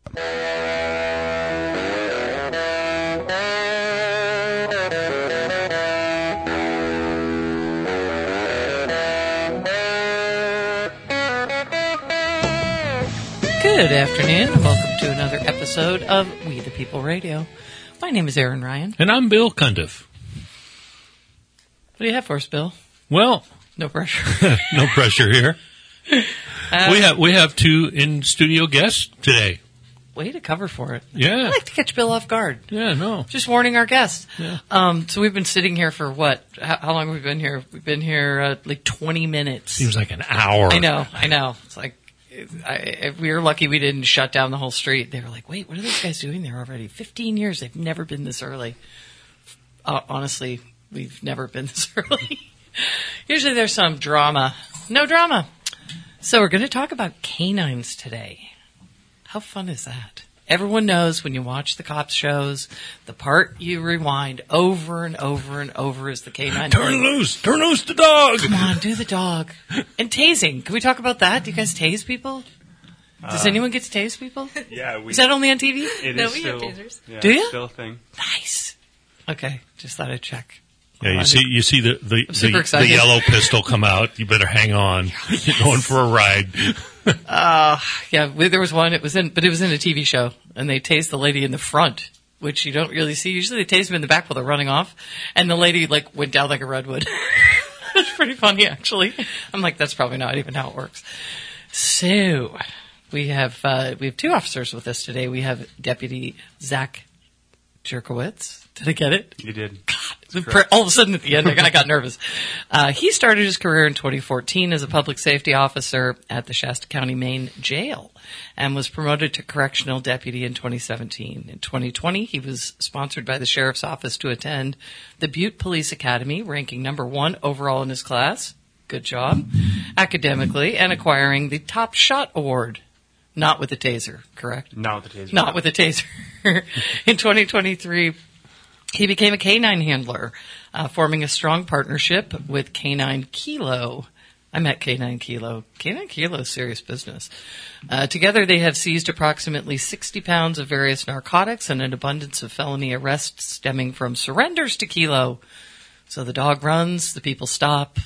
Good afternoon, and welcome to another episode of We the People Radio. My name is Aaron Ryan. And I'm Bill Cundiff. What do you have for us, Bill? Well, no pressure. No pressure here. We have two in-studio guests today. Way to cover for it. Yeah. I like to catch Bill off guard. Yeah, no. Just warning our guests. Yeah. So we've been sitting here for what? How long have we been here? We've been here like 20 minutes. Seems like an hour. I know. It's like, we were lucky we didn't shut down the whole street. They were like, wait, what are those guys doing there already? 15 years. They've never been this early. Honestly, we've never been this early. Usually there's some drama. No drama. So we're going to talk about canines today. How fun is that? Everyone knows when you watch the cops shows, the part you rewind over and over and over is the canine. Turn loose the dog. Come on, do the dog. And tasing. Can we talk about that? Do you guys tase people? Does anyone get to tase people? Yeah. Is that only on TV? No, we still, have tasers. Yeah, Do you? Still a thing. Nice. Okay, just thought I'd check. Yeah, you see the yellow pistol come out. You better hang on. Yes. You're going for a ride. Yeah, there was one. It was in a TV show, and they tased the lady in the front, which you don't really see. Usually, they tase them in the back while they're running off, and the lady went down like a redwood. It's pretty funny, actually. I'm like, that's probably not even how it works. So we have two officers with us today. We have Deputy Zach Jerkowitz. Did I get it? You did. God, all of a sudden at the end, I got nervous. He started his career in 2014 as a public safety officer at the Shasta County Main Jail and was promoted to correctional deputy in 2017. In 2020, he was sponsored by the Sheriff's Office to attend the Butte Police Academy, ranking number 1 overall in his class. Good job. Academically, and acquiring the Top Shot Award. Not with the taser, correct? Not with the taser. Not with the taser. In 2023, he became a canine handler, forming a strong partnership with Canine Kilo. I met Canine Kilo. Canine Kilo is serious business. Together, they have seized approximately 60 pounds of various narcotics and an abundance of felony arrests stemming from surrenders to Kilo. So the dog runs, the people stop.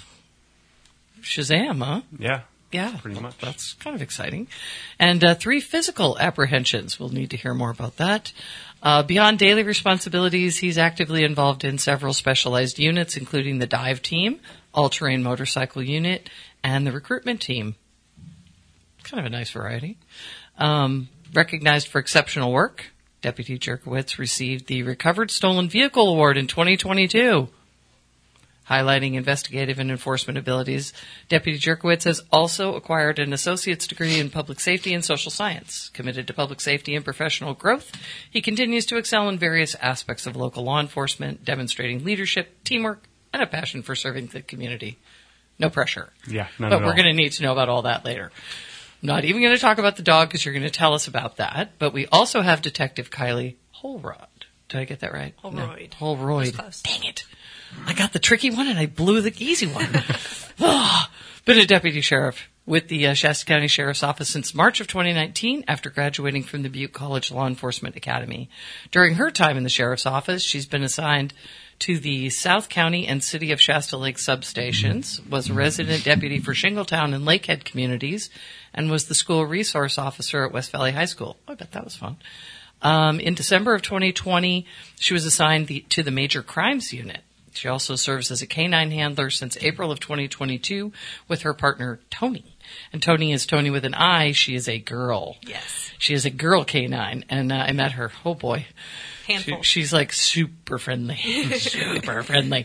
Shazam, huh? Yeah. Yeah, pretty much. That's kind of exciting. And 3 physical apprehensions. We'll need to hear more about that. Beyond daily responsibilities, he's actively involved in several specialized units, including the dive team, all-terrain motorcycle unit, and the recruitment team. Kind of a nice variety. Recognized for exceptional work, Deputy Jerkowitz received the Recovered Stolen Vehicle Award in 2022. Highlighting investigative and enforcement abilities, Deputy Jerkowitz has also acquired an associate's degree in public safety and social science. Committed to public safety and professional growth, he continues to excel in various aspects of local law enforcement, demonstrating leadership, teamwork, and a passion for serving the community. No pressure. Yeah, none But at we're all. going to need to know about all that later. I'm not even going to talk about the dog because you're going to tell us about that. But we also have Detective Kylie Holroyd. Did I get that right? Holroyd. No, Holroyd. Close. Dang it. I got the tricky one and I blew the easy one. Been a deputy sheriff with the Shasta County Sheriff's Office since March of 2019 after graduating from the Butte College Law Enforcement Academy. During her time in the Sheriff's Office, she's been assigned to the South County and City of Shasta Lake substations, was a resident deputy for Shingletown and Lakehead communities, and was the school resource officer at West Valley High School. I bet that was fun. In December of 2020, she was assigned to the Major Crimes Unit. She also serves as a canine handler since April of 2022 with her partner, Tony. And Tony is Tony with an I. She is a girl. Yes. She is a girl canine. And I met her. Oh, boy. Handful. She's like super friendly. Super friendly.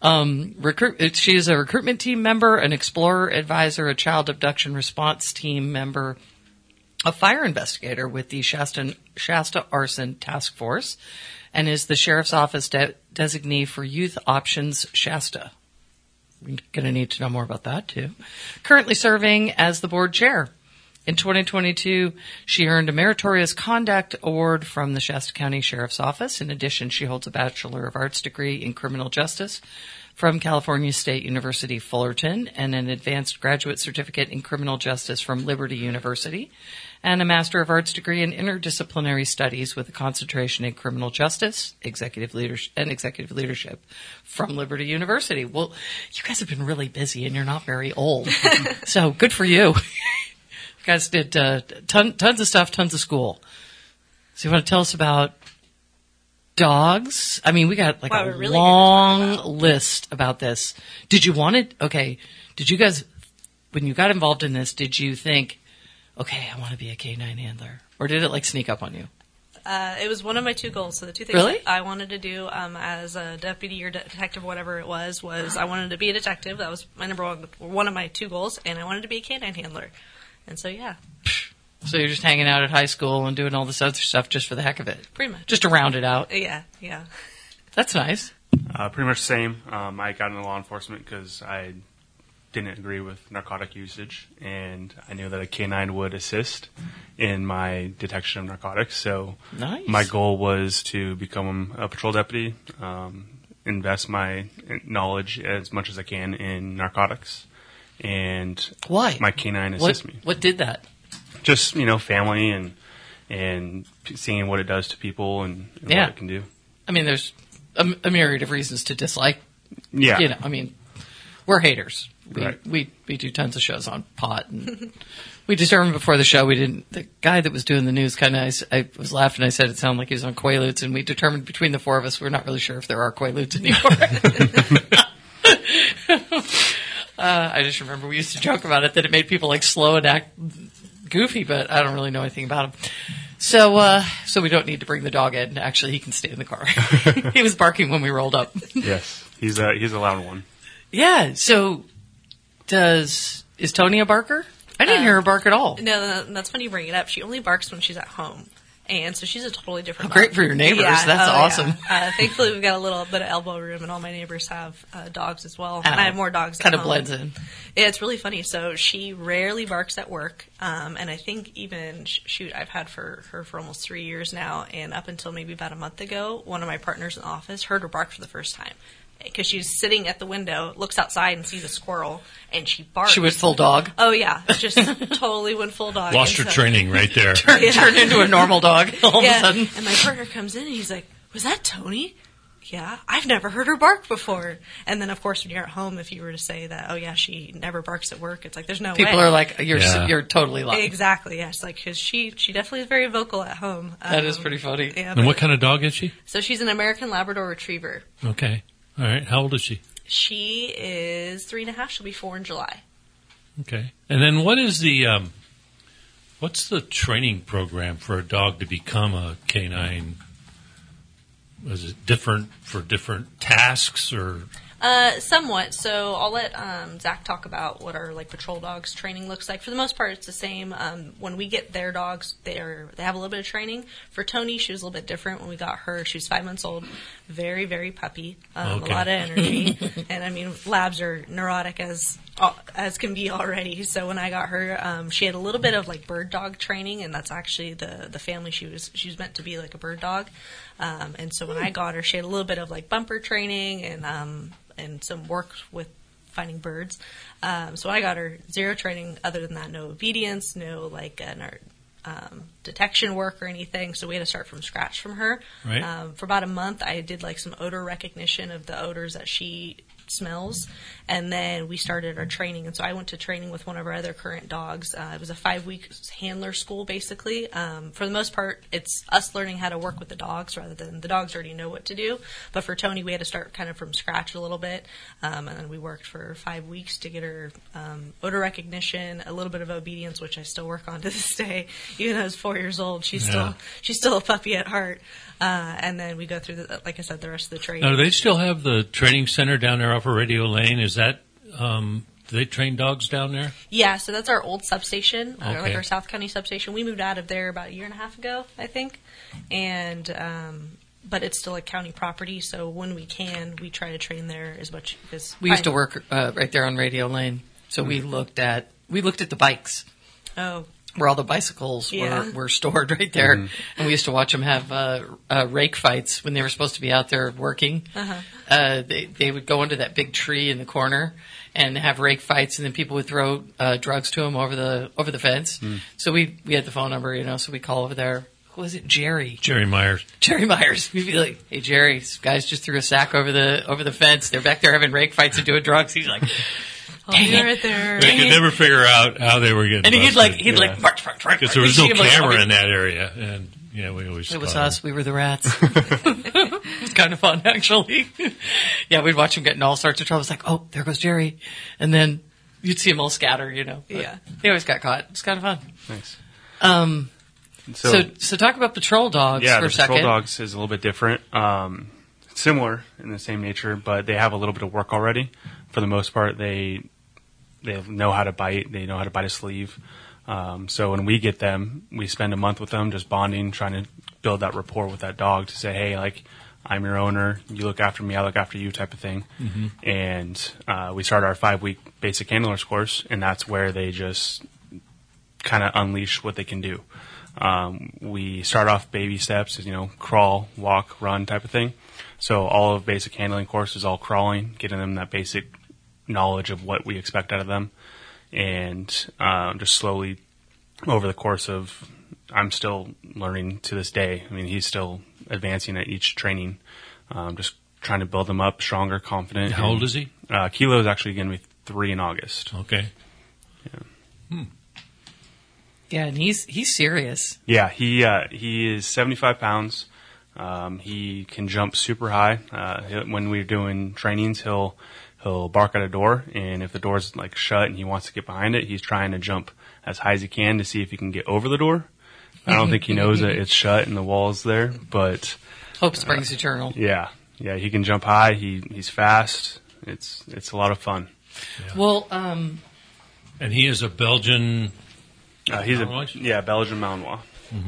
She is a recruitment team member, an explorer advisor, a child abduction response team member, a fire investigator with the Shasta Arson Task Force, and is the Sheriff's Office designee for Youth Options Shasta. We're going to need to know more about that, too. Currently serving as the board chair. In 2022, she earned a Meritorious Conduct Award from the Shasta County Sheriff's Office. In addition, she holds a Bachelor of Arts degree in Criminal Justice from California State University, Fullerton, and an Advanced Graduate Certificate in Criminal Justice from Liberty University. and a Master of Arts degree in Interdisciplinary Studies with a concentration in Criminal Justice, Executive Leadership from Liberty University. Well, you guys have been really busy, and you're not very old. So good for you. You guys did tons of stuff, tons of school. So you want to tell us about dogs? I mean, we got like a really long list about this. Did you want it? Okay. Did you guys, when you got involved in this, did you think, okay, I want to be a canine handler? Or did it like sneak up on you? It was one of my two goals. So the two things really? I wanted to do as a deputy or detective, whatever it was I wanted to be a detective. That was my one of my two goals. And I wanted to be a canine handler. And so, yeah. So you're just hanging out at high school and doing all this other stuff just for the heck of it? Pretty much. Just to round it out? Yeah. That's nice. Pretty much the same. I got into law enforcement because I didn't agree with narcotic usage, and I knew that a canine would assist in my detection of narcotics. So nice. My goal was to become a patrol deputy, invest my knowledge as much as I can in narcotics, and why? My canine assist me. What did that? Just, family and seeing what it does to people and what it can do. I mean, there's a myriad of reasons to dislike. Yeah. I mean, we're haters. Right. We do tons of shows on pot. And we determined before the show the guy that was doing the news I was laughing. I said it sounded like he was on Quaaludes, and we determined between the four of us we're not really sure if there are Quaaludes anymore. I just remember we used to joke about it, that it made people like slow and act goofy, but I don't really know anything about him. So we don't need to bring the dog in. Actually, he can stay in the car. He was barking when we rolled up. Yes, he's a loud one. Yeah. So is Tony a barker? I didn't hear her bark at all. No, that's funny you bring it up. She only barks when she's at home. And so she's a totally different dog. Great for your neighbors. Yeah. That's awesome. Yeah. Thankfully, we've got a little bit of elbow room, and all my neighbors have dogs as well. And I have more dogs at home. Kind of blends in. Yeah, it's really funny. So she rarely barks at work. And I think even, I've had her for almost 3 years now. And up until maybe about a month ago, one of my partners in the office heard her bark for the first time. Because she's sitting at the window, looks outside and sees a squirrel, and she barks. She went full dog? Oh, yeah. Just totally went full dog. Lost her training right there. Turned into a normal dog all of a sudden. And my partner comes in, and he's like, was that Tony? Yeah, I've never heard her bark before. And then, of course, when you're at home, if you were to say that, oh, yeah, she never barks at work, it's like, there's no way. People are like, you're totally lying. Exactly, yes. Like, because she definitely is very vocal at home. That is pretty funny. Yeah, and what kind of dog is she? So she's an American Labrador Retriever. Okay. All right. How old is she? She is 3.5. She'll be 4 in July. Okay. And then what is what's the training program for a dog to become a canine? Was it different for different tasks or? Somewhat. So I'll let Zach talk about what our patrol dogs training looks like. For the most part, it's the same. When we get their dogs, they have a little bit of training. For Tony, she was a little bit different. When we got her, she was 5 months old, very, very puppy, a lot of energy, and I mean, labs are neurotic as can be already. So when I got her, she had a little bit of bird dog training, and that's actually the family she was meant to be like a bird dog. And so when I got her, she had a little bit of bumper training and some work with finding birds. So I got her zero training other than that, no obedience, no detection work or anything. So we had to start from scratch from her. Right. For about a month, I did some odor recognition of the odors that she smells, and then we started our training. And so I went to training with one of our other current dogs. It was a 5-week handler school, basically. For the most part, it's us learning how to work with the dogs rather than the dogs already know what to do. But for Tony, we had to start kind of from scratch a little bit, and then we worked for 5 weeks to get her odor recognition, a little bit of obedience, which I still work on to this day. Even though I was 4 years old, she's still a puppy at heart. And then we go through, like I said, the rest of the training. Now, do they still have the training center down there off of Radio Lane? Is that, do they train dogs down there? Yeah, so that's our old substation, Okay. our South County substation. We moved out of there about 1.5 years ago, I think. And, but it's still county property, so when we can, we try to train there as much as we used to work right there on Radio Lane, so we looked at the bikes. Oh. where all the bicycles were stored right there. And we used to watch them have rake fights when they were supposed to be out there working. They would go under that big tree in the corner and have rake fights, and then people would throw drugs to them over the fence. So we had the phone number, so we'd call over there. Who was it? Jerry Myers. Jerry Myers. We'd be like, "Hey, Jerry, these guys just threw a sack over the fence. They're back there having rake fights and doing drugs." He's like, I'll be right there. They could never figure out how they were getting and busted. he'd march. Because there was no camera in that area, and we always it was us. We were the rats. It's kind of fun, actually. Yeah, we'd watch him get in all sorts of trouble. It's like, oh, there goes Jerry, and then you'd see them all scatter. Yeah, they always got caught. It's kind of fun. Nice. So talk about patrol dogs for a second. Yeah, patrol dogs is a little bit different. Similar in the same nature, but they have a little bit of work already. For the most part, they know how to bite. They know how to bite a sleeve. So when we get them, we spend a month with them just bonding, trying to build that rapport with that dog to say, hey, like, I'm your owner. You look after me. I look after you type of thing. And we start our 5-week basic handlers course, and that's where they just kind of unleash what they can do. We start off baby steps, crawl, walk, run type of thing. So all of basic handling course is all crawling, getting them that basic knowledge of what we expect out of them. And just slowly over the course of, I'm still learning to this day. I mean, he's still advancing at each training, just trying to build them up stronger, confident. How old is he? Kilo is actually going to be 3 in August. Okay. Yeah. Yeah, and he's serious. Yeah, he is 75 pounds. He can jump super high. When we're doing trainings, he'll bark at a door, and if the door's like shut and he wants to get behind it, he's trying to jump as high as he can to see if he can get over the door. I don't think he knows that it's shut and the wall's there, but hope springs eternal. Yeah, he can jump high. He's fast. It's a lot of fun. Yeah. Well, and he is a Belgian. He's Belgian Malinois.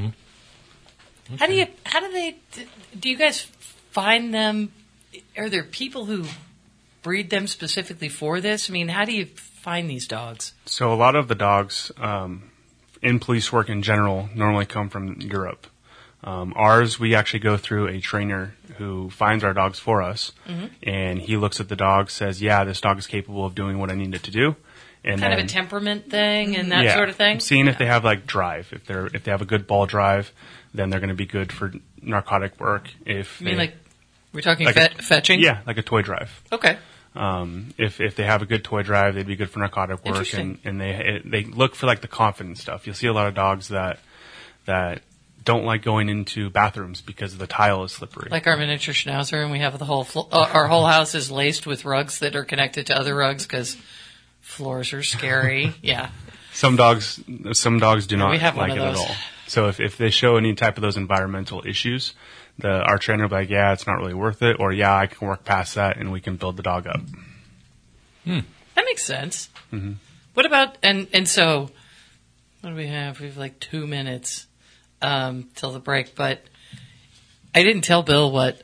Okay. How do you guys find them? Are there people who breed them specifically for this? I mean, how do you find these dogs? So a lot of the dogs in police work in general normally come from Europe. Ours, we actually go through a trainer who finds our dogs for us, and he looks at the dog, says, yeah, this dog is capable of doing what I need it to do. And kind of a temperament thing and that sort of thing? Seeing if they have like drive. If they have a good ball drive, then they're going to be good for narcotic work. If you mean like we're talking like fetching? Yeah, like a toy drive. Okay. If they have a good toy drive, they'd be good for narcotic work, and they look for like the confident stuff. You'll see a lot of dogs that don't like going into bathrooms because the tile is slippery. Like our miniature schnauzer, and we have the whole our whole house is laced with rugs that are connected to other rugs because floors are scary. Yeah. Some dogs do not like it at all. So if they show any type of those environmental issues, our trainer will be like, yeah, it's not really worth it, or yeah, I can work past that and we can build the dog up. That makes sense. What about, and so, what do we have? We have like 2 minutes till the break, but I didn't tell Bill what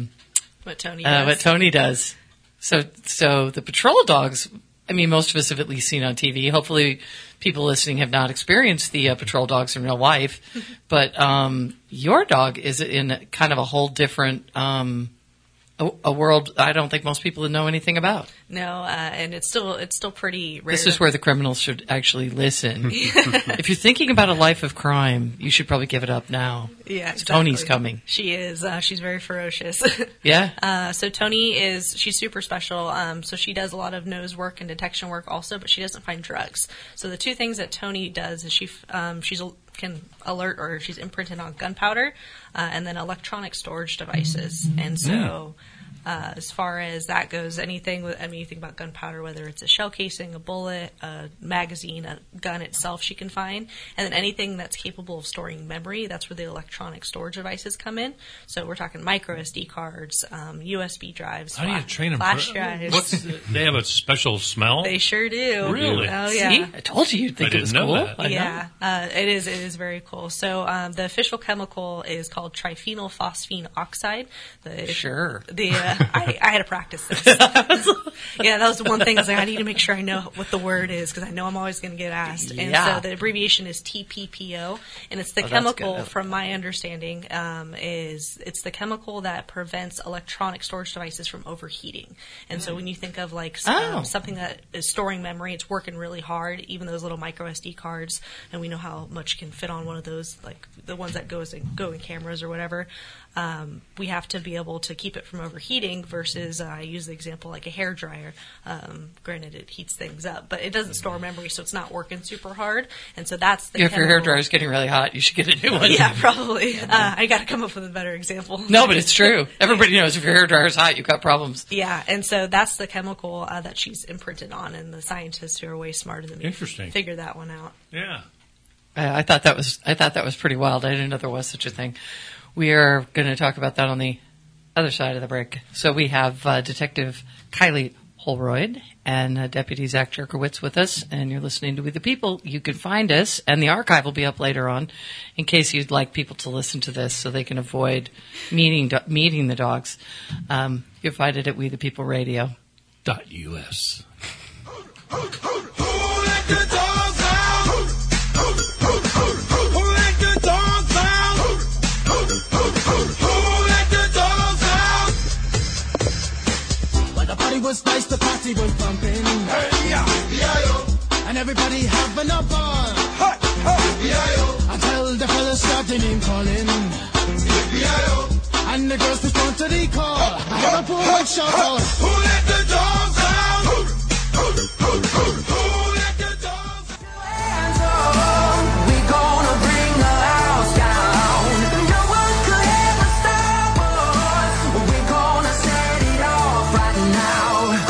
Tony does. So the patrol dogs, I mean, most of us have at least seen on TV. Hopefully people listening have not experienced the patrol dogs in real life. But your dog is in kind of a whole different a world I don't think most people know anything about. No, and it's still pretty rare. This is where the criminals should actually listen. If you're thinking about a life of crime, you should probably give it up now. Yeah, exactly. Tony's coming. She is. She's very ferocious. Yeah. So Tony she's super special. So she does a lot of nose work and detection work also, but she doesn't find drugs. So the two things that Tony does is she's can alert, or she's imprinted on gunpowder, and then electronic storage devices. And so as far as that goes, you think about gunpowder, whether it's a shell casing, a bullet, a magazine, a gun itself she can find. And then anything that's capable of storing memory, that's where the electronic storage devices come in. So we're talking micro SD cards, USB drives, how do you train them? Flash drives. They have a special smell? They sure do. Really? Oh, yeah. See? I told you you'd think it was cool. Yeah, it is very cool. So the official chemical is called triphenylphosphine oxide. Sure. I had to practice this. Yeah, that was the one thing. I was like, I need to make sure I know what the word is because I know I'm always going to get asked. And so the abbreviation is TPPO, and it's the chemical, from my understanding, it's the chemical that prevents electronic storage devices from overheating. And so when you think of like something that is storing memory, it's working really hard, even those little micro SD cards, and we know how much can fit on one of those, like the ones that go in cameras or whatever. We have to be able to keep it from overheating versus I use the example like a hair dryer. Granted, it heats things up, but it doesn't store memory, so it's not working super hard. And so that's the if your hair dryer is getting really hot, you should get a new one. Yeah, probably. I got to come up with a better example. No, but it's true. Everybody knows if your hair dryer is hot, you've got problems. Yeah, and so that's the chemical that she's imprinted on, and the scientists who are way smarter than me figured that one out. Yeah. I thought that was pretty wild. I didn't know there was such a thing. We are going to talk about that on the other side of the break. So we have Detective Kylie Holroyd and Deputy Zach Jerkowitz with us, and you're listening to We the People. You can find us, and the archive will be up later on in case you'd like people to listen to this so they can avoid meeting the dogs. You can find it at WeThePeopleRadio.us. Was nice, the party was pumping. Hey, yeah. And everybody having a ball. Hey, hey. Until the fellas started name calling. And the girls respond to the call. I hear a poor one shout out, who let the dogs out? Who let the dogs out? Hands up, we gonna bring the house down. No one could ever stop us. We're gonna set it off right now.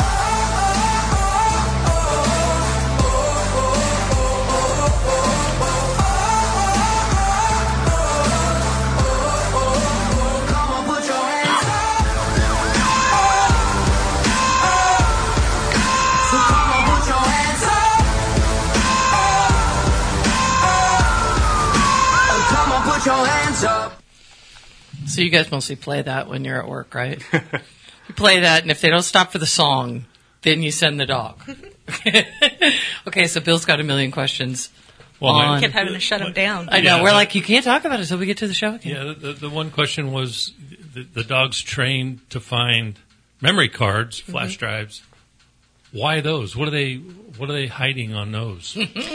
Your hands up. So you guys mostly play that when you're at work, right? You play that, and if they don't stop for the song, then you send the dog. Okay, so Bill's got a million questions. Well, I kept having to shut him down. I know. We're like, you can't talk about it until we get to the show again. Yeah, the one question was the dog's trained to find memory cards, flash drives. Why those? What are they hiding on those?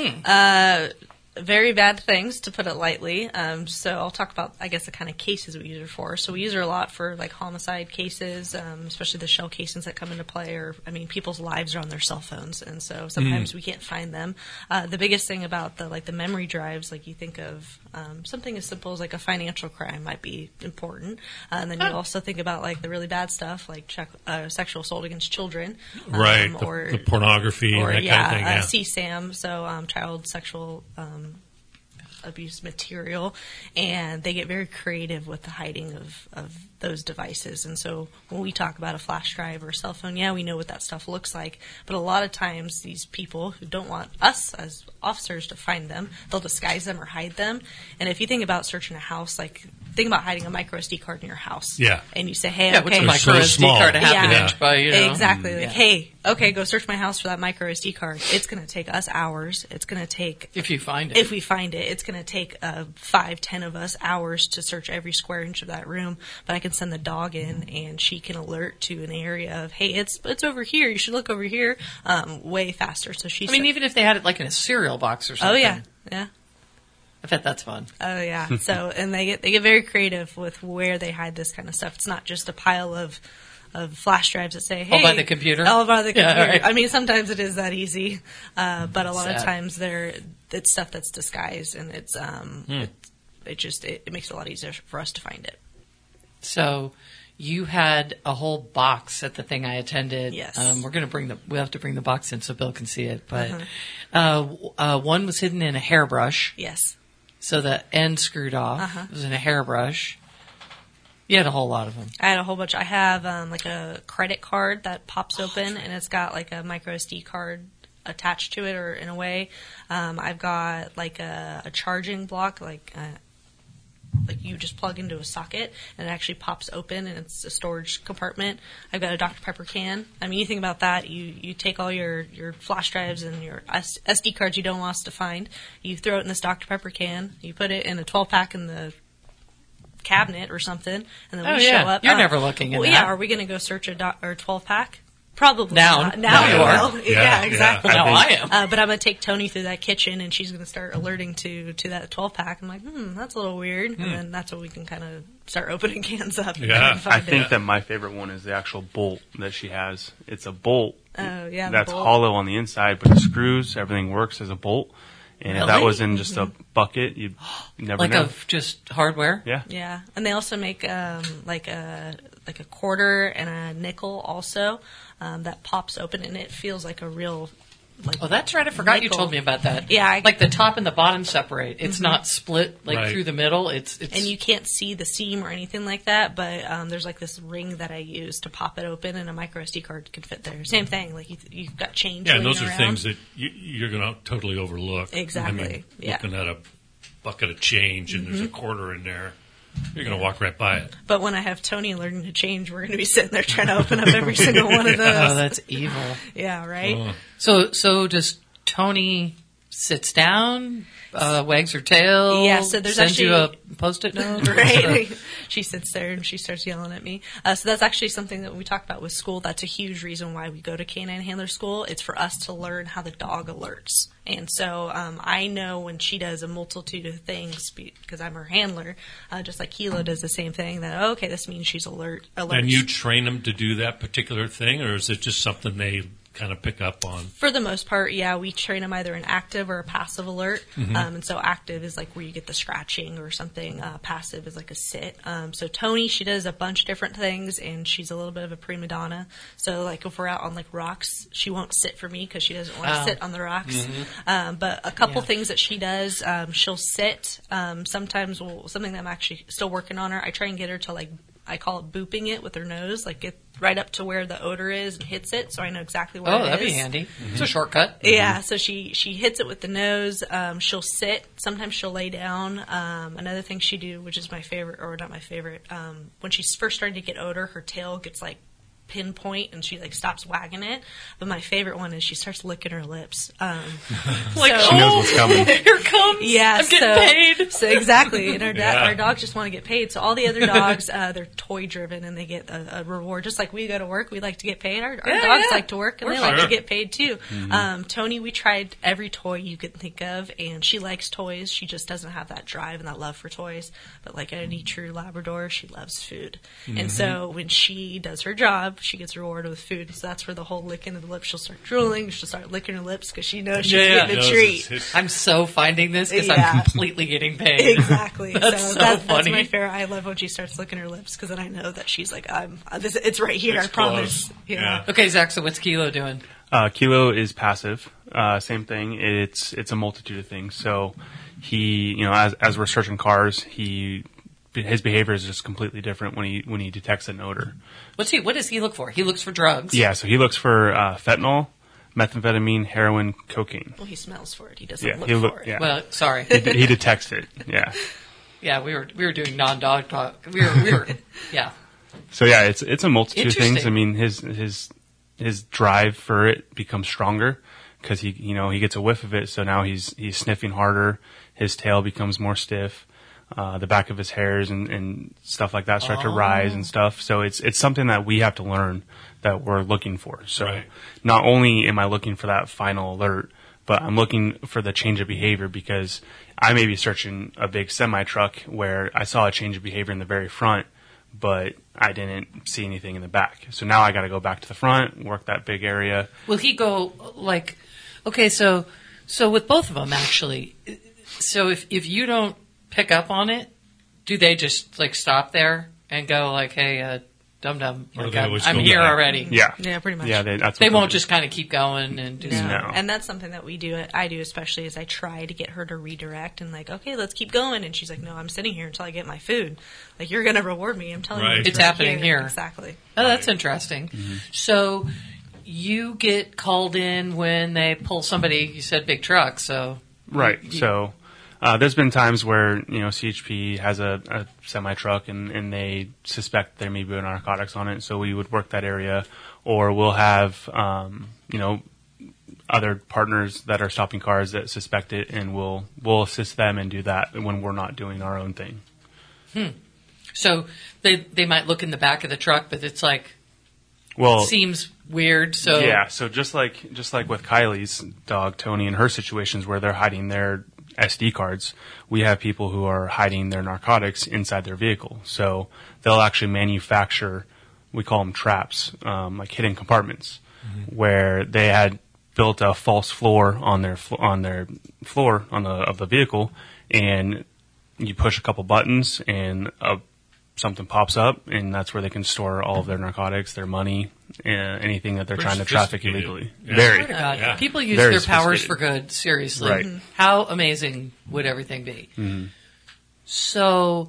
Very bad things, to put it lightly. So I'll talk about, I guess, the kind of cases we use her for. So we use her a lot for like homicide cases, especially the shell casings that come into play. Or people's lives are on their cell phones, and so sometimes we can't find them. The biggest thing about the memory drives, like you think of something as simple as like a financial crime might be important, and then you also think about like the really bad stuff, like sexual assault against children, right? Or the pornography and that kind of thing. Yeah, CSAM, so child sexual abuse material, and they get very creative with the hiding of those devices. And so when we talk about a flash drive or a cell phone, we know what that stuff looks like, but a lot of times these people who don't want us as officers to find them, they'll disguise them or hide them. And if you think about searching a house, like think about hiding a micro SD card in your house. Yeah. And you say, hey, yeah, what's a micro SD card, a half an inch by, Exactly. Like, hey, okay, go search my house for that micro SD card. It's going to take us hours. It's going to take... If you find it. If we find it. It's going to take 5-10 of us hours to search every square inch of that room. But I can send the dog in, and she can alert to an area of, hey, it's over here. You should look over here way faster. So she's... even if they had it like in a cereal box or something. Oh, yeah. Yeah. I bet that's fun. Oh yeah. So, and they get very creative with where they hide this kind of stuff. It's not just a pile of flash drives that say, "Hey, all by the computer." All by the computer. Yeah, right. Sometimes it is that easy, but a lot of times it's stuff that's disguised, and it's it makes it a lot easier for us to find it. So, you had a whole box at the thing I attended. Yes. We'll have to bring the box in so Bill can see it. But one was hidden in a hairbrush. Yes. So the end screwed off. It was in a hairbrush. You had a whole lot of them. I had a whole bunch. I have like a credit card that pops open, and it's got like a micro SD card attached to it, or in a way. I've got like a charging block, like like you just plug into a socket and it actually pops open and it's a storage compartment. I've got a Dr. Pepper can. I mean, you think about that. You take all your flash drives and your SD cards you don't want us to find. You throw it in this Dr. Pepper can. You put it in a 12-pack in the cabinet or something, and then we show up. You're never looking at that. Yeah, are we going to go search a 12-pack? Probably now. not. Now you are. Will. Yeah, exactly. Now I am. But I'm going to take Tony through that kitchen, and she's going to start alerting to that 12-pack. I'm like, that's a little weird. And then that's when we can kind of start opening cans up. Yeah. I think that my favorite one is the actual bolt that she has. It's a bolt that's bolt. hollow on the inside, but the screws, everything works as a bolt. And if that Really? was in just a bucket, you'd never Like know. of just hardware? Yeah. Yeah, and they also make like a quarter and a nickel also that pops open, and it feels like a real. Like Oh, that's right. I forgot you nickel. told me about that. Yeah, like the top and the bottom separate. It's not split like Right. through the middle. It's And you can't see the seam or anything like that, but there's like this ring that I use to pop it open, and a micro SD card can fit there. Same thing, like you've got change. Yeah, and laying those are around. things that you're going to totally overlook. Exactly, I mean, yeah. looking at a bucket of change and there's a quarter in there, you're going to walk right by it. But when I have Tony learning to change, we're going to be sitting there trying to open up every single one of those. oh, that's evil. Yeah, right. Oh. So does Tony sits down, wags her tail? Yeah, so there's sends you a actually- Post-it note? Right. She sits there and she starts yelling at me. So that's actually something that we talked about with school. That's a huge reason why we go to canine handler school. It's for us to learn how the dog alerts. And so I know when she does a multitude of things, because I'm her handler, just like Kilo does the same thing, that, okay, this means she's alert. And you train them to do that particular thing, or is it just something they kind of pick up on? For the most part, yeah, we train them either an active or a passive alert. And so active is like where you get the scratching or something. Passive is like a sit. So Tony, she does a bunch of different things, and she's a little bit of a prima donna. So like if we're out on like rocks, she won't sit for me because she doesn't want to sit on the rocks. But a couple things that she does, she'll sit. Sometimes something that I'm actually still working on her, I try and get her to like, I call it booping it with her nose, like get right up to where the odor is and hits it, so I know exactly where it is. Oh, that'd be handy. It's a shortcut. Yeah, so she hits it with the nose. She'll sit. Sometimes she'll lay down. Another thing she do, which is my favorite, or not my favorite, when she's first starting to get odor, her tail gets like pinpoint and she like stops wagging it. But my favorite one is she starts licking her lips. Like, so- She knows what's coming. Here it comes. Yeah, I'm getting paid. So exactly, and Yeah. our dogs just want to get paid. So all the other dogs, they're toy driven and they get a reward. Just like we go to work, we like to get paid. Our dogs like to work and they like to get paid too. Tony, we tried every toy you could think of, and she likes toys. She just doesn't have that drive and that love for toys. But like any true Labrador, she loves food, and so when she does her job, she gets rewarded with food. So that's where the whole licking of the lips. She'll start drooling. She'll start licking her lips because she knows she's getting a treat. I'm so finding this because Yeah. I'm completely getting paid. Exactly. That's so that's funny. my favorite. I love when she starts licking her lips because then I know that she's like, it's right here. It's I promise. close. Yeah. Yeah. Okay, Zach, so what's Kilo doing? Kilo is passive. Same thing. It's a multitude of things. So he, as we're searching cars, his behavior is just completely different when he detects an odor. What does he look for? He looks for drugs. Yeah, so he looks for fentanyl, methamphetamine, heroin, cocaine. Well, he smells for it. He doesn't Yeah, look for it. yeah. Well, sorry. He detects it. Yeah. Yeah, we were doing non-dog talk. We were yeah. So yeah, it's a multitude of things. Interesting. I mean, his drive for it becomes stronger because he gets a whiff of it. So now he's sniffing harder. His tail becomes more stiff. The back of his hairs and stuff like that start to rise and stuff. So it's something that we have to learn that we're looking for. So Right. not only am I looking for that final alert, but I'm looking for the change of behavior because I may be searching a big semi truck where I saw a change of behavior in the very front, but I didn't see anything in the back. So now I got to go back to the front, work that big area. Will he go like? Okay, so with both of them actually. So if you don't pick up on it, do they just like stop there and go like, "Hey, dum dum, Or like, they always I'm go here back. already." Yeah. Yeah, pretty much. Yeah, that's They what won't they'll just kind of keep going and do stuff. No. And that's something that we do. I do especially is I try to get her to redirect and like, okay, let's keep going. And she's like, no, I'm sitting here until I get my food. Like, you're going to reward me. I'm telling you, Right. It's happening here. Exactly. Oh, that's interesting. So you get called in when they pull somebody. You said big truck, so Right. So There's been times where, CHP has a semi-truck and they suspect there may be narcotics on it, so we would work that area. Or we'll have, other partners that are stopping cars that suspect it, and we'll assist them and do that when we're not doing our own thing. So they might look in the back of the truck, but it's like, seems weird. So yeah, so just like with Kylie's dog Tony and her situations where they're hiding their SD cards, we have people who are hiding their narcotics inside their vehicle. So they'll actually manufacture, we call them traps, like hidden compartments, where they had built a false floor on their floor of the vehicle, and you push a couple buttons and something pops up, and that's where they can store all of their narcotics, their money, anything that they're trying to traffic illegally. Yeah. Very. Oh, God. Yeah. People use Very their powers sophisticated. for good. Seriously. Right. How amazing would everything be? Mm-hmm. So,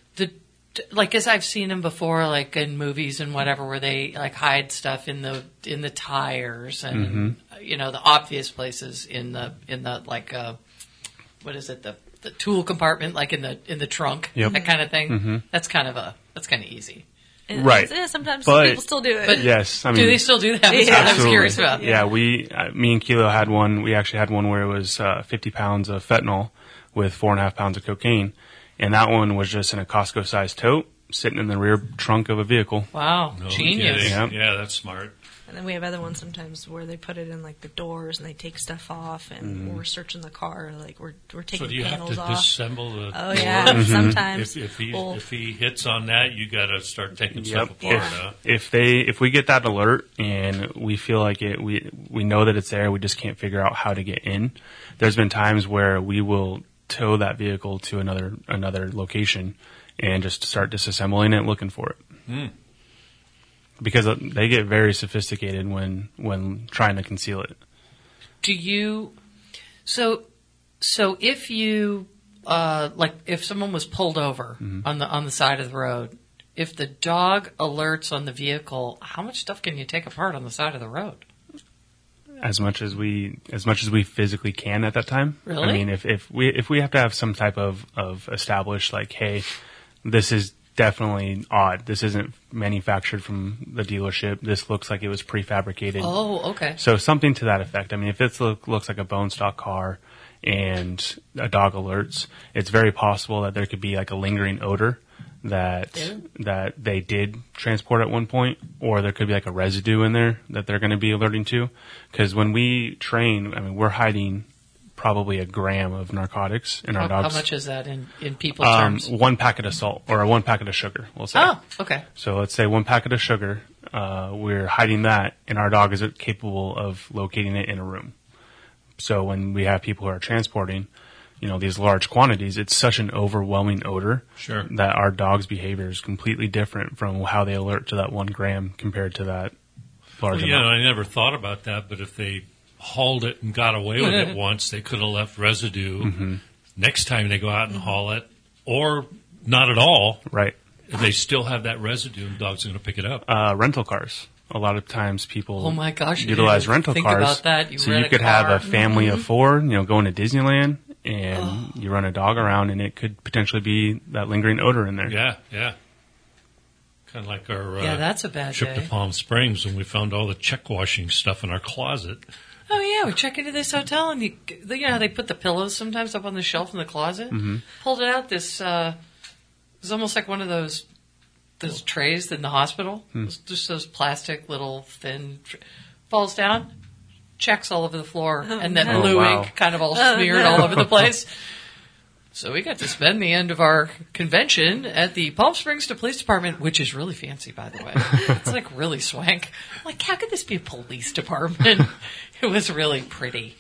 as I've seen them before, like in movies and whatever, where they like hide stuff in the tires and the obvious places in the like what is it, the tool compartment, like in the trunk, Yep. that kind of thing. That's kind of easy. And Right. sometimes But- people still do it. But Yes, I mean, do they still do that? That's what I was absolutely. curious about. Yeah, me and Kilo had one. We actually had one where it was 50 pounds of fentanyl with 4.5 pounds of cocaine, and that one was just in a Costco-sized tote, sitting in the rear trunk of a vehicle. Wow, No genius. kidding. Yeah. Yeah, that's smart. And then we have other ones sometimes where they put it in like the doors and they take stuff off, and when we're searching the car, like we're taking So do you have panels to off. disassemble the Oh yeah, sometimes. If Well, he hits on that, you got to start taking stuff apart. Huh? If we get that alert and we feel like we know that it's there, we just can't figure out how to get in. There's been times where we will tow that vehicle to another location and just start disassembling it, looking for it. Because they get very sophisticated when trying to conceal it. Do you? So if you if someone was pulled over on the side of the road, if the dog alerts on the vehicle, how much stuff can you take apart on the side of the road? As much as we physically can at that time. Really? I mean, if we have to have some type of established, like, hey, this is definitely odd. This isn't manufactured from the dealership. This looks like it was prefabricated. Oh, okay. So something to that effect. I mean, if it looks like a bone stock car and a dog alerts, it's very possible that there could be like a lingering odor that they did transport at one point, or there could be like a residue in there that they're going to be alerting to. Because when we train, I mean, we're hiding probably a gram of narcotics in our dogs. How much is that in people's terms? 1 packet of salt, or 1 packet of sugar, we'll say. Oh, okay. So let's say 1 packet of sugar, we're hiding that, and our dog is capable of locating it in a room. So when we have people who are transporting, these large quantities, it's such an overwhelming odor Sure. that our dog's behavior is completely different from how they alert to that 1 gram compared to that large Well, amount. I never thought about that, but if they hauled it and got away with it once, they could have left residue. Next time they go out and haul it, or not at all, Right. they still have that residue, and the dog's going to pick it up. Rental cars. A lot of times people Oh my gosh, you utilize didn't rental think cars. about that. You so rent you a could have car. a family of 4, going to Disneyland, and you run a dog around, and it could potentially be that lingering odor in there. Yeah. Kind of like our that's a bad trip day. to Palm Springs when we found all the check washing stuff in our closet. Oh yeah, we check into this hotel, and you know how they put the pillows sometimes up on the shelf in the closet. Pulled it out. This it was almost like one of those trays in the hospital. It was just those plastic little thin falls down, checks all over the floor, and that no. blue Oh, wow. ink kind of all smeared all over the place. So we got to spend the end of our convention at the Palm Springs Police Department, which is really fancy, by the way. It's like really swank. I'm like, how could this be a police department? It was really pretty.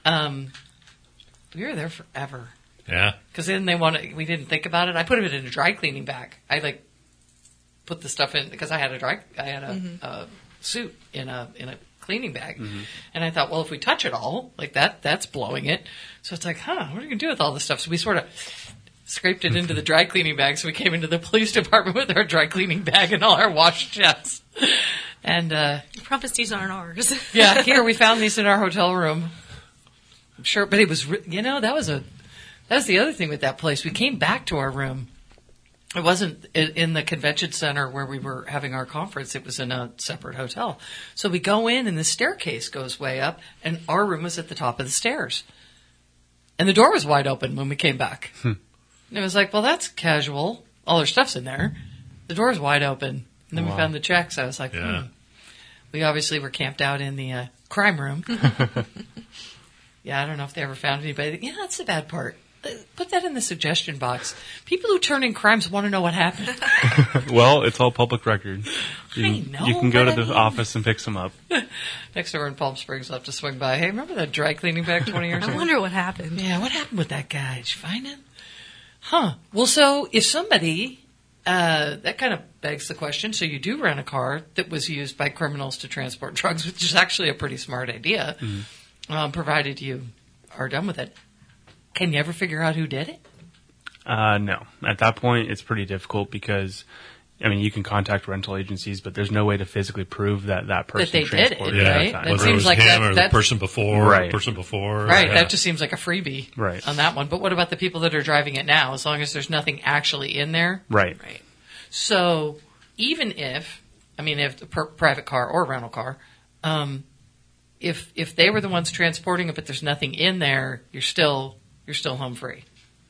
We were there forever. Yeah. Because then we didn't think about it. I put it in a dry cleaning bag. I put the stuff in because I had a suit in a cleaning bag, and I thought, well, if we touch it all like that's blowing it. So it's like, what are we gonna do with all this stuff? So we sort of scraped it into the dry cleaning bag. So we came into the police department with our dry cleaning bag and all our wash jets. And I promise these aren't ours. yeah, here we found these in our hotel room. I'm sure, but it was that That was the other thing with that place. We came back to our room. It wasn't in the convention center where we were having our conference. It was in a separate hotel. So we go in, and the staircase goes way up, and our room was at the top of the stairs. And the door was wide open when we came back. And it was like, well, that's casual. All our stuff's in there. The door's wide open. And then we found the checks. I was like, We obviously were camped out in the crime room. Yeah, I don't know if they ever found anybody. Yeah, that's the bad part. Put that in the suggestion box. People who turn in crimes want to know what happened. Well, it's all public record. I know, You can go to but I the mean- office and pick some up. Next door in Palm Springs, I'll have to swing by. Hey, remember that dry cleaning bag 20 years ago? I wonder what happened. Yeah, what happened with that guy? Did you find him? Huh. Well, so if somebody, that kind of begs the question, so you do rent a car that was used by criminals to transport drugs, which is actually a pretty smart idea, provided you are done with it. Can you ever figure out who did it? No. At that point, it's pretty difficult because, I mean, you can contact rental agencies, but there's no way to physically prove that person they did it, transported Yeah, right? that That whether seems it was like him that- or the that's- person before, Right. the person before. Right, Yeah. that just seems like a freebie Right. on that one. But what about the people that are driving it now, as long as there's nothing actually in there? Right. Right. So even if a private car or rental car, if they were the ones transporting it, but there's nothing in there, you're still home free.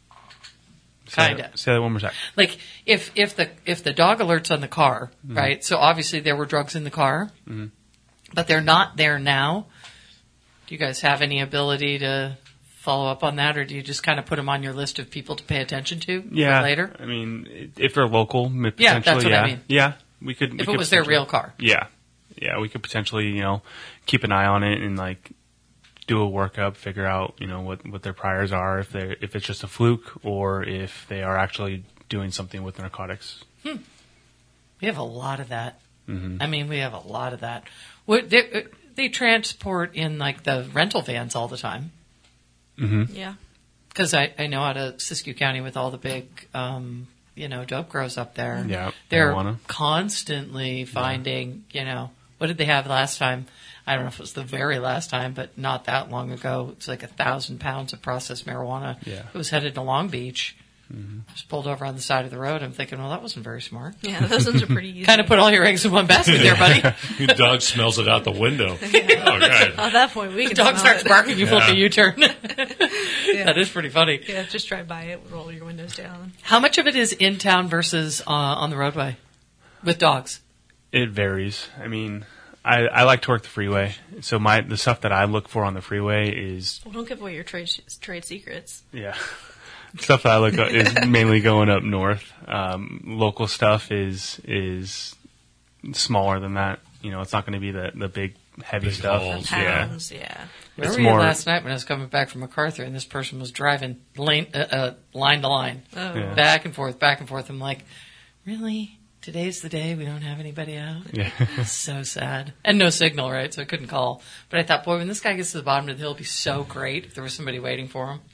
Kinda. Say that one more time. Like if the dog alerts on the car, right? So obviously there were drugs in the car, but they're not there now. Do you guys have any ability to follow up on that, or do you just kind of put them on your list of people to pay attention to Yeah. for later? I mean, if they're local, potentially, Yeah, that's what I mean. Yeah, we could. If it was their real car. Yeah. Yeah, we could potentially, keep an eye on it and do a workup, figure out, what their priors are, if it's just a fluke or if they are actually doing something with narcotics. We have a lot of that. I mean, we have a lot of that. They transport in the rental vans all the time. Yeah. Because I know out of Siskiyou County with all the big, dope grows up there. Yeah, They're marijuana. constantly finding, what did they have last time? I don't know if it was the very last time, but not that long ago. It's like 1,000 pounds of processed marijuana. Yeah. It was headed to Long Beach. Just pulled over on the side of the road. I'm thinking, well, that wasn't very smart. Yeah, those ones are pretty easy. Kind of put all your eggs in one basket there, buddy. Your dog smells it out the window. Oh, God. At that point, we The can dog smell starts it. barking, you flip Yeah. a U-turn. Yeah. That is pretty funny. Yeah, just drive by it, roll your windows down. How much of it is in town versus on the roadway with dogs? It varies. I mean, I like to work the freeway, so the stuff that I look for on the freeway is Well, don't give away your trade secrets. stuff that I look at is mainly going up north. Local stuff is smaller than that. It's not going to be the big heavy Big stuff. hauls. Yeah. Pounds, yeah. Remember It's you more last night when I was coming back from MacArthur and this person was driving line to line, Oh. Yeah. back and forth. I'm like, really? Today's the day we don't have anybody out? Yeah. So sad. And no signal, right? So I couldn't call. But I thought, boy, when this guy gets to the bottom of the hill, it'd be so great if there was somebody waiting for him.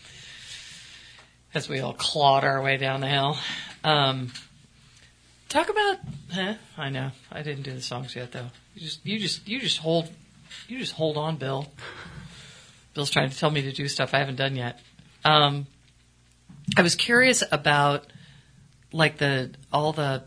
As we all clawed our way down the hill. Talk about, I know. I didn't do the songs yet, though. You just hold on, Bill. Bill's trying to tell me to do stuff I haven't done yet. I was curious about, all the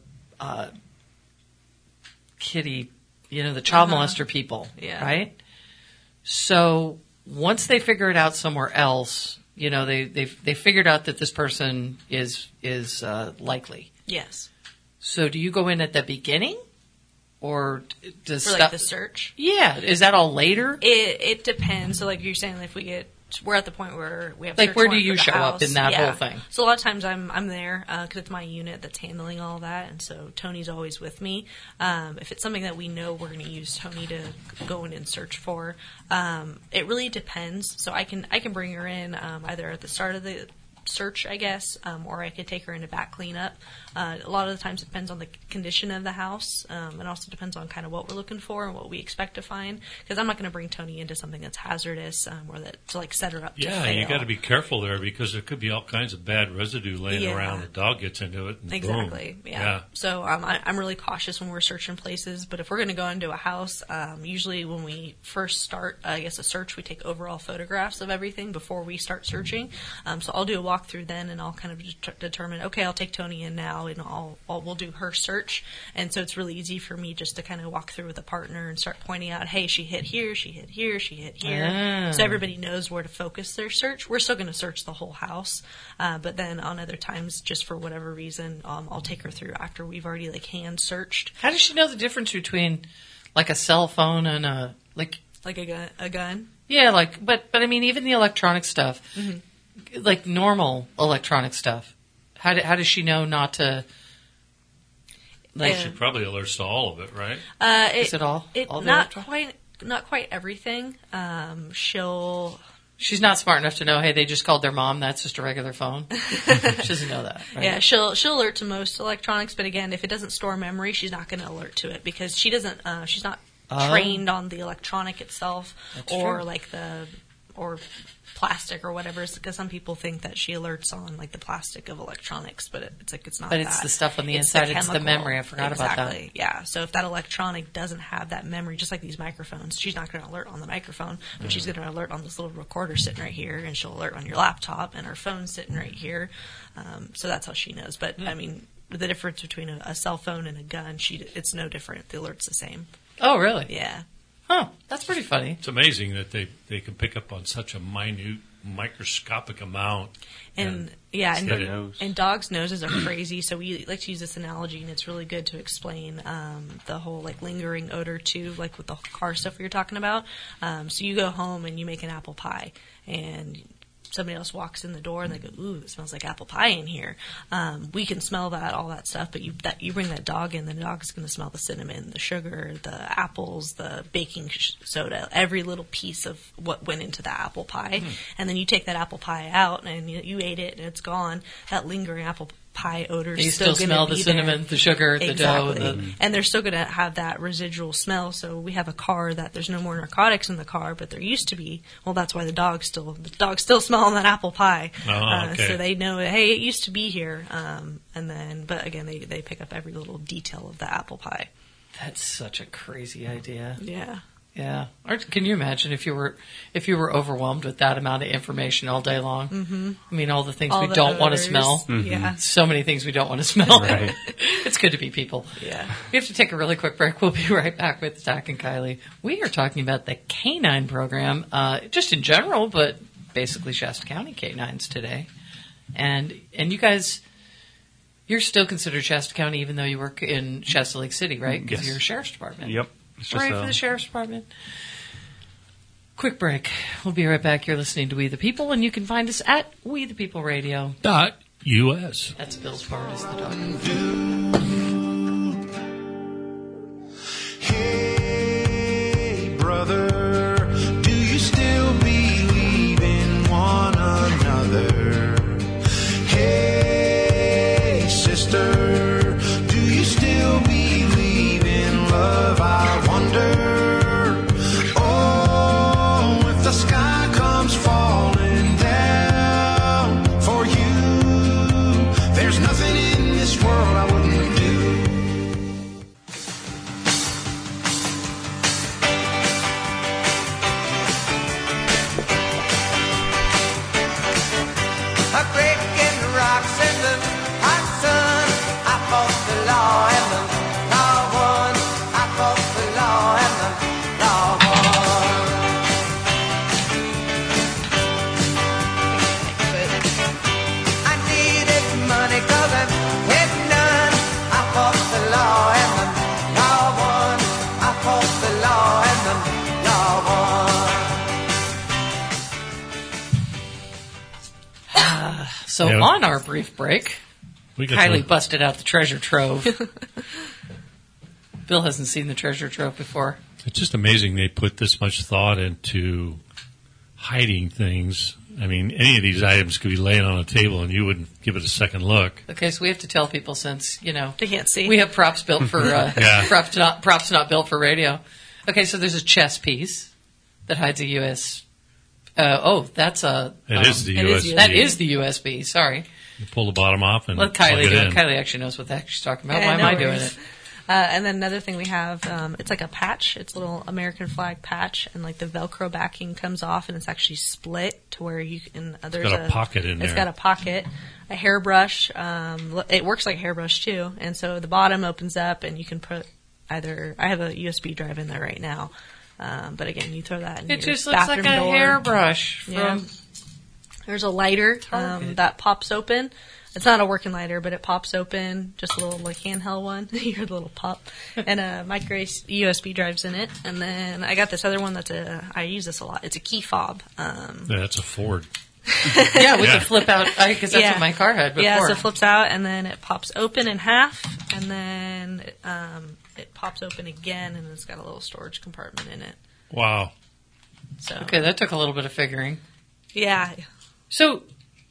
kitty, the child molester people, Yeah. right? So once they figure it out somewhere else, they figured out that this person is likely. Yes. So do you go in at the beginning, or does For stuff? the search. Yeah, is that all later? It depends. So you're saying, if we're at the point where we have Like, search where do warrant you for the show up house. in that Yeah. whole thing? So a lot of times I'm there because it's my unit that's handling all that, and so Tony's always with me. If it's something that we know we're going to use Tony to go in and search for, it really depends. So I can bring her in either at the start of the search, I guess, or I could take her into back cleanup. A lot of the times it depends on the condition of the house. It also depends on kind of what we're looking for and what we expect to find. Because I'm not going to bring Tony into something that's hazardous or to set her up to Yeah, fail. you got to be careful there because there could be all kinds of bad residue laying Yeah. around. The dog gets into it, and Exactly. boom. Yeah. So I'm really cautious when we're searching places. But if we're going to go into a house, usually when we first start, a search, we take overall photographs of everything before we start searching. So I'll do a walk through then, and I'll kind of determine, okay, I'll take Tony in now, and we'll do her search. And so it's really easy for me just to kind of walk through with a partner and start pointing out, hey, she hit here, she hit here, she hit here. So everybody knows where to focus their search. We're still going to search the whole house, but then on other times, just for whatever reason, I'll take her through after we've already like hand searched. How does she know the difference between like a cell phone and a like a gun? Yeah, like but I mean even the electronic stuff, like normal electronic stuff. How does she know not to? Like, She probably alerts to all of it, right? is it all? All the Not electronic? quite everything. She's not smart enough to know. Hey, they just called their mom. That's just a regular phone. She doesn't know that. Right? Yeah, she'll alert to most electronics, but again, if it doesn't store memory, she's not going to alert to it because she doesn't. She's not trained on the electronic itself, or true. like or plastic or whatever. Because some people think that she alerts on like the plastic of electronics, but it's not. But it's that. the stuff on the It's inside. It's the chemical. memory. I forgot about that. Exactly. Yeah. So if that electronic doesn't have that memory, just like these microphones, she's not going to alert on the microphone, but she's going to alert on this little recorder sitting right here, and she'll alert on your laptop, and her phone's sitting right here. So that's how she knows. But I mean, the difference between a cell phone and a gun, it's no different. The alert's the same. Oh, really? Yeah. Huh. That's pretty funny. It's amazing that they can pick up on such a minute, microscopic amount. And Their nose. and dogs' noses are crazy. So we like to use this analogy, and it's really good to explain the whole like lingering odor too, like with the car stuff we were talking about. So you go home and you make an apple pie, and somebody else walks in the door and they go, "Ooh, it smells like apple pie in here." We can smell that, all that stuff, but you bring that dog in, the dog's going to smell the cinnamon, the sugar, the apples, the baking soda, every little piece of what went into the apple pie. And then you take that apple pie out and you ate it and it's gone. That lingering apple pie odor You is still still smell going to the be there. cinnamon, the sugar, the dough. Exactly. And they're still going to have that residual smell. So we have a car that there's no more narcotics in the car, but there used to be. Well, that's why the dog's still smelling that apple pie. Okay. So they know, hey, it used to be here. But again, they pick up every little detail of the apple pie. That's such a crazy idea. Yeah. Yeah. Can you imagine if you were overwhelmed with that amount of information all day long? Mm-hmm. I mean, all the things All we the don't want to odors. smell. Yeah. So many things we don't want to smell. Right. It's good to be people. Yeah. We have to take a really quick break. We'll be right back with Zach and Kylie. We are talking about the Canine program, just in general, but basically Shasta County canines today. And you guys, you're still considered Shasta County even though you work in Shasta Lake City, right? Because Yes. you're a sheriff's department. Yep. It's just Right for the sheriff's department. Quick break. We'll be right back. You're listening to We the People, and you can find us at We the People Radio. .us. That's Bill's part is the dog. Hey, brother, do you still believe in one another? Hey, sister, do you still believe in love? I wonder. Oh, if the sky comes falling down for you, there's nothing in this world I wouldn't do. I'm breaking rocks in the hot sun. I fought the law and the law won. I fought the law and the law won. I needed money 'cause I had none. I fought the law and the law won. I fought the law and the law won. So Yeah. on our brief break, We got Kylie to- busted out the treasure trove. Bill hasn't seen the treasure trove before. It's just amazing they put this much thought into hiding things. I mean, any of these items could be laying on a table and you wouldn't give it a second look. Okay, so we have to tell people since, They can't see. we have props built for Yeah. props not built for radio. Okay, so there's a chess piece that hides a US. That's a. It is the it is USB. That is the USB. Sorry. You pull the bottom off and Let plug Kylie it do it. in. Kylie actually knows what the heck she's talking about. Yeah, Why am no I doing worries. it? And then another thing we have, it's like a patch. It's a little American flag patch, and like the Velcro backing comes off, and it's actually split to where you can. There's got a pocket in It's there. got a pocket, a hairbrush. It works like a hairbrush too, and so the bottom opens up, and you can put either. I have a USB drive in there right now, but again, you throw that in It your just looks like bathroom a door. hairbrush from Yeah. There's a lighter Target. that pops open. It's not a working lighter, but it pops open. Just a little like handheld one. You hear the little pop, and a micro USB drives in it. And then I got this other one I use this a lot. It's a key fob. Yeah, that's a Ford. yeah, with Yeah. the flip out, because that's Yeah. what my car had before. Yeah, so it flips out, and then it pops open in half, and then it pops open again, and it's got a little storage compartment in it. Wow. So Okay, that took a little bit of figuring. yeah, So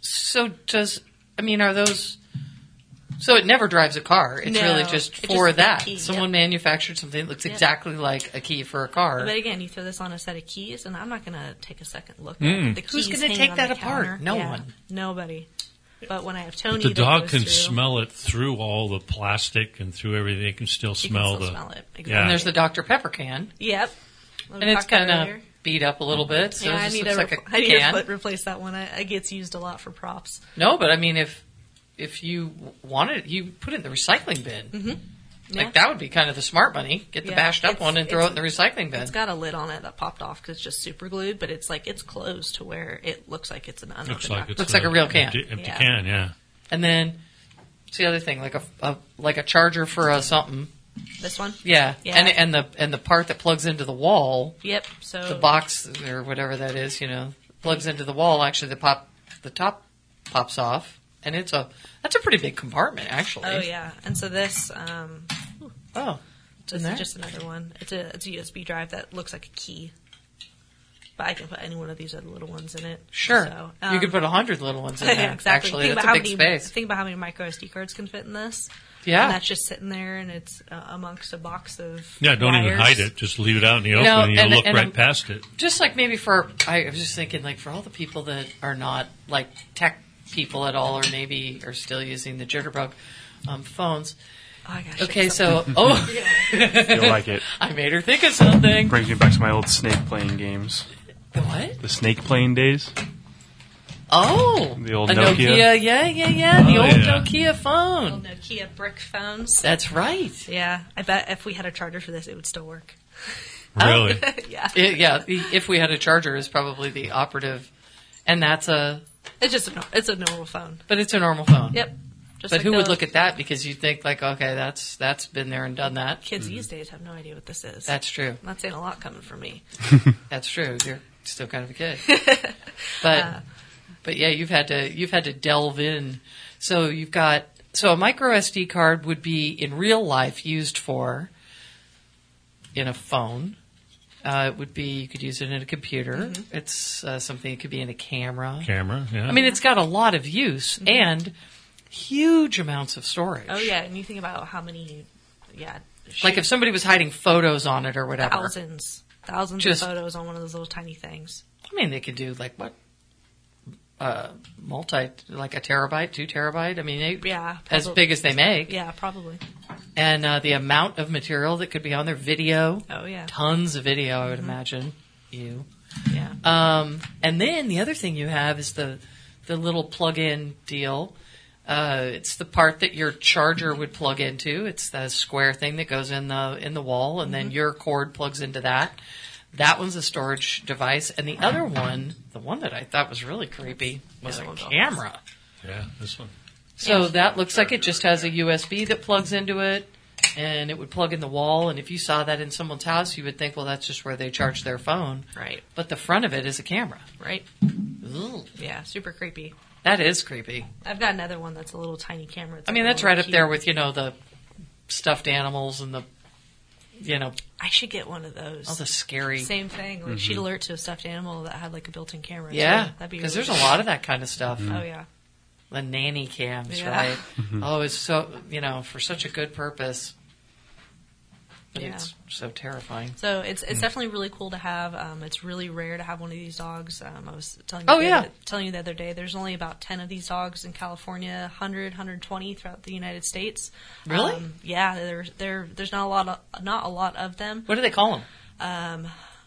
are those? So it never drives a car. It's No, really just it's for just a that. key, Someone manufactured something that looks Yep. exactly like a key for a car. but again, you throw this on a set of keys, and I'm not going to take a second look Mm. at the keys. Who's gonna hanging take on that the apart? counter. No Yeah, one. Nobody. But when I have Tony, The that dog goes can through, smell it through all the plastic and through everything. It can still you smell can still the. smell it. Exactly. Yeah. And there's the Dr. Pepper can, Yep. and it's kind of beat up a little bit, so Yeah, it I just need looks to like a I need can. to replace that one. It gets used a lot for props. No, but I mean, if you wanted it, you put it in the recycling bin. Mm-hmm. Like that would be kind of the smart money. Get the Yeah, bashed up it's- one and throw it in it's- the recycling bin. It's got a lid on it that popped off because it's just super glued, but it's closed to where it looks like it's an unopened. Looks like it's Looks like a real can. Empty Yeah. can, yeah. And then it's the other thing, like a charger for a something. This one. Yeah. Yeah. And the part that plugs into the wall, Yep. So the box or whatever that is, plugs into the wall. Actually, the top pops off, and that's a pretty big compartment, actually. Oh yeah, and so this Oh, it's in this there. is just another one. It's a USB drive that looks like a key, but I can put any one of these other little ones in it. Sure, So, you could put 100 little ones in there. exactly. Actually, Think that's about a big how many, space. Think about how many micro SD cards can fit in this. Yeah. And that's just sitting there, and it's amongst a box of Yeah, don't even wires. hide it. Just leave it out in the open know, and you'll and- look and right I'm- past it. Just like maybe I was just thinking, like for all the people that are not like tech people at all, or maybe are still using the Jitterbug phones. Oh, I gotta Okay, shake something. so Feel like it. I made her think of something. Brings me back to my old snake playing games. The what? The snake playing days. Oh, The old a Nokia. Yeah, the Oh, old yeah. Nokia Little phone. Nokia brick phones. That's right. Yeah, I bet if we had a charger for this, it would still work. Really? Yeah, Yeah, if we had a charger is probably the operative, and that's it's a normal phone. but it's a normal phone. Yep. Just But like who would the look at that because you think like, okay, that's been there and done that. kids these days have no idea what this is. That's true. I'm not saying a lot coming from me. That's true. You're still kind of a kid, but yeah, you've had to delve in. So a micro SD card would be in real life used for in a phone. It would be you could use it in a computer. Mm-hmm. It's something that could be in a camera. Camera, yeah. I mean, it's got a lot of use and huge amounts of storage. Oh yeah, and you think about how many, Like if somebody was hiding photos on it or whatever. thousands Just- of photos on one of those little tiny things. I mean, they could do like what? Like a terabyte, 2 terabyte. I mean, Yeah, as probably. big as they make. Yeah, probably. And the amount of material that could be on their video, Oh yeah, tons of video, I would imagine. yeah. And then the other thing you have is the little plug-in deal. It's the part that your charger would plug into. It's the square thing that goes in the wall, and then your cord plugs into that. That one's a storage device, and the other one, the one that I thought was really creepy, was Yeah, a that one's camera. Yeah, this one. So that looks like it just has a USB that plugs into it, and it would plug in the wall. And if you saw that in someone's house, you would think, well, that's just where they charge their phone. Right, But the front of it is a camera. right. Ugh, Yeah, super creepy. that is creepy. I've got another one that's a little tiny camera. It's I mean, like a that's little right up cute- there with, the stuffed animals and the, I should get one of those. all the scary. Same thing. Like she'd alert to a stuffed animal that had like a built-in camera. Yeah, too. That'd be because really there's a lot of that kind of stuff. Oh yeah. The nanny cams, Yeah. right? Oh, it's so, for such a good purpose. But Yeah. it's so terrifying. So it's definitely really cool to have. It's really rare to have one of these dogs. I was telling you the other day, there's only about 10 of these dogs in California, 100, 120 throughout the United States. Really? Yeah, there's not a lot of them. What do they call them?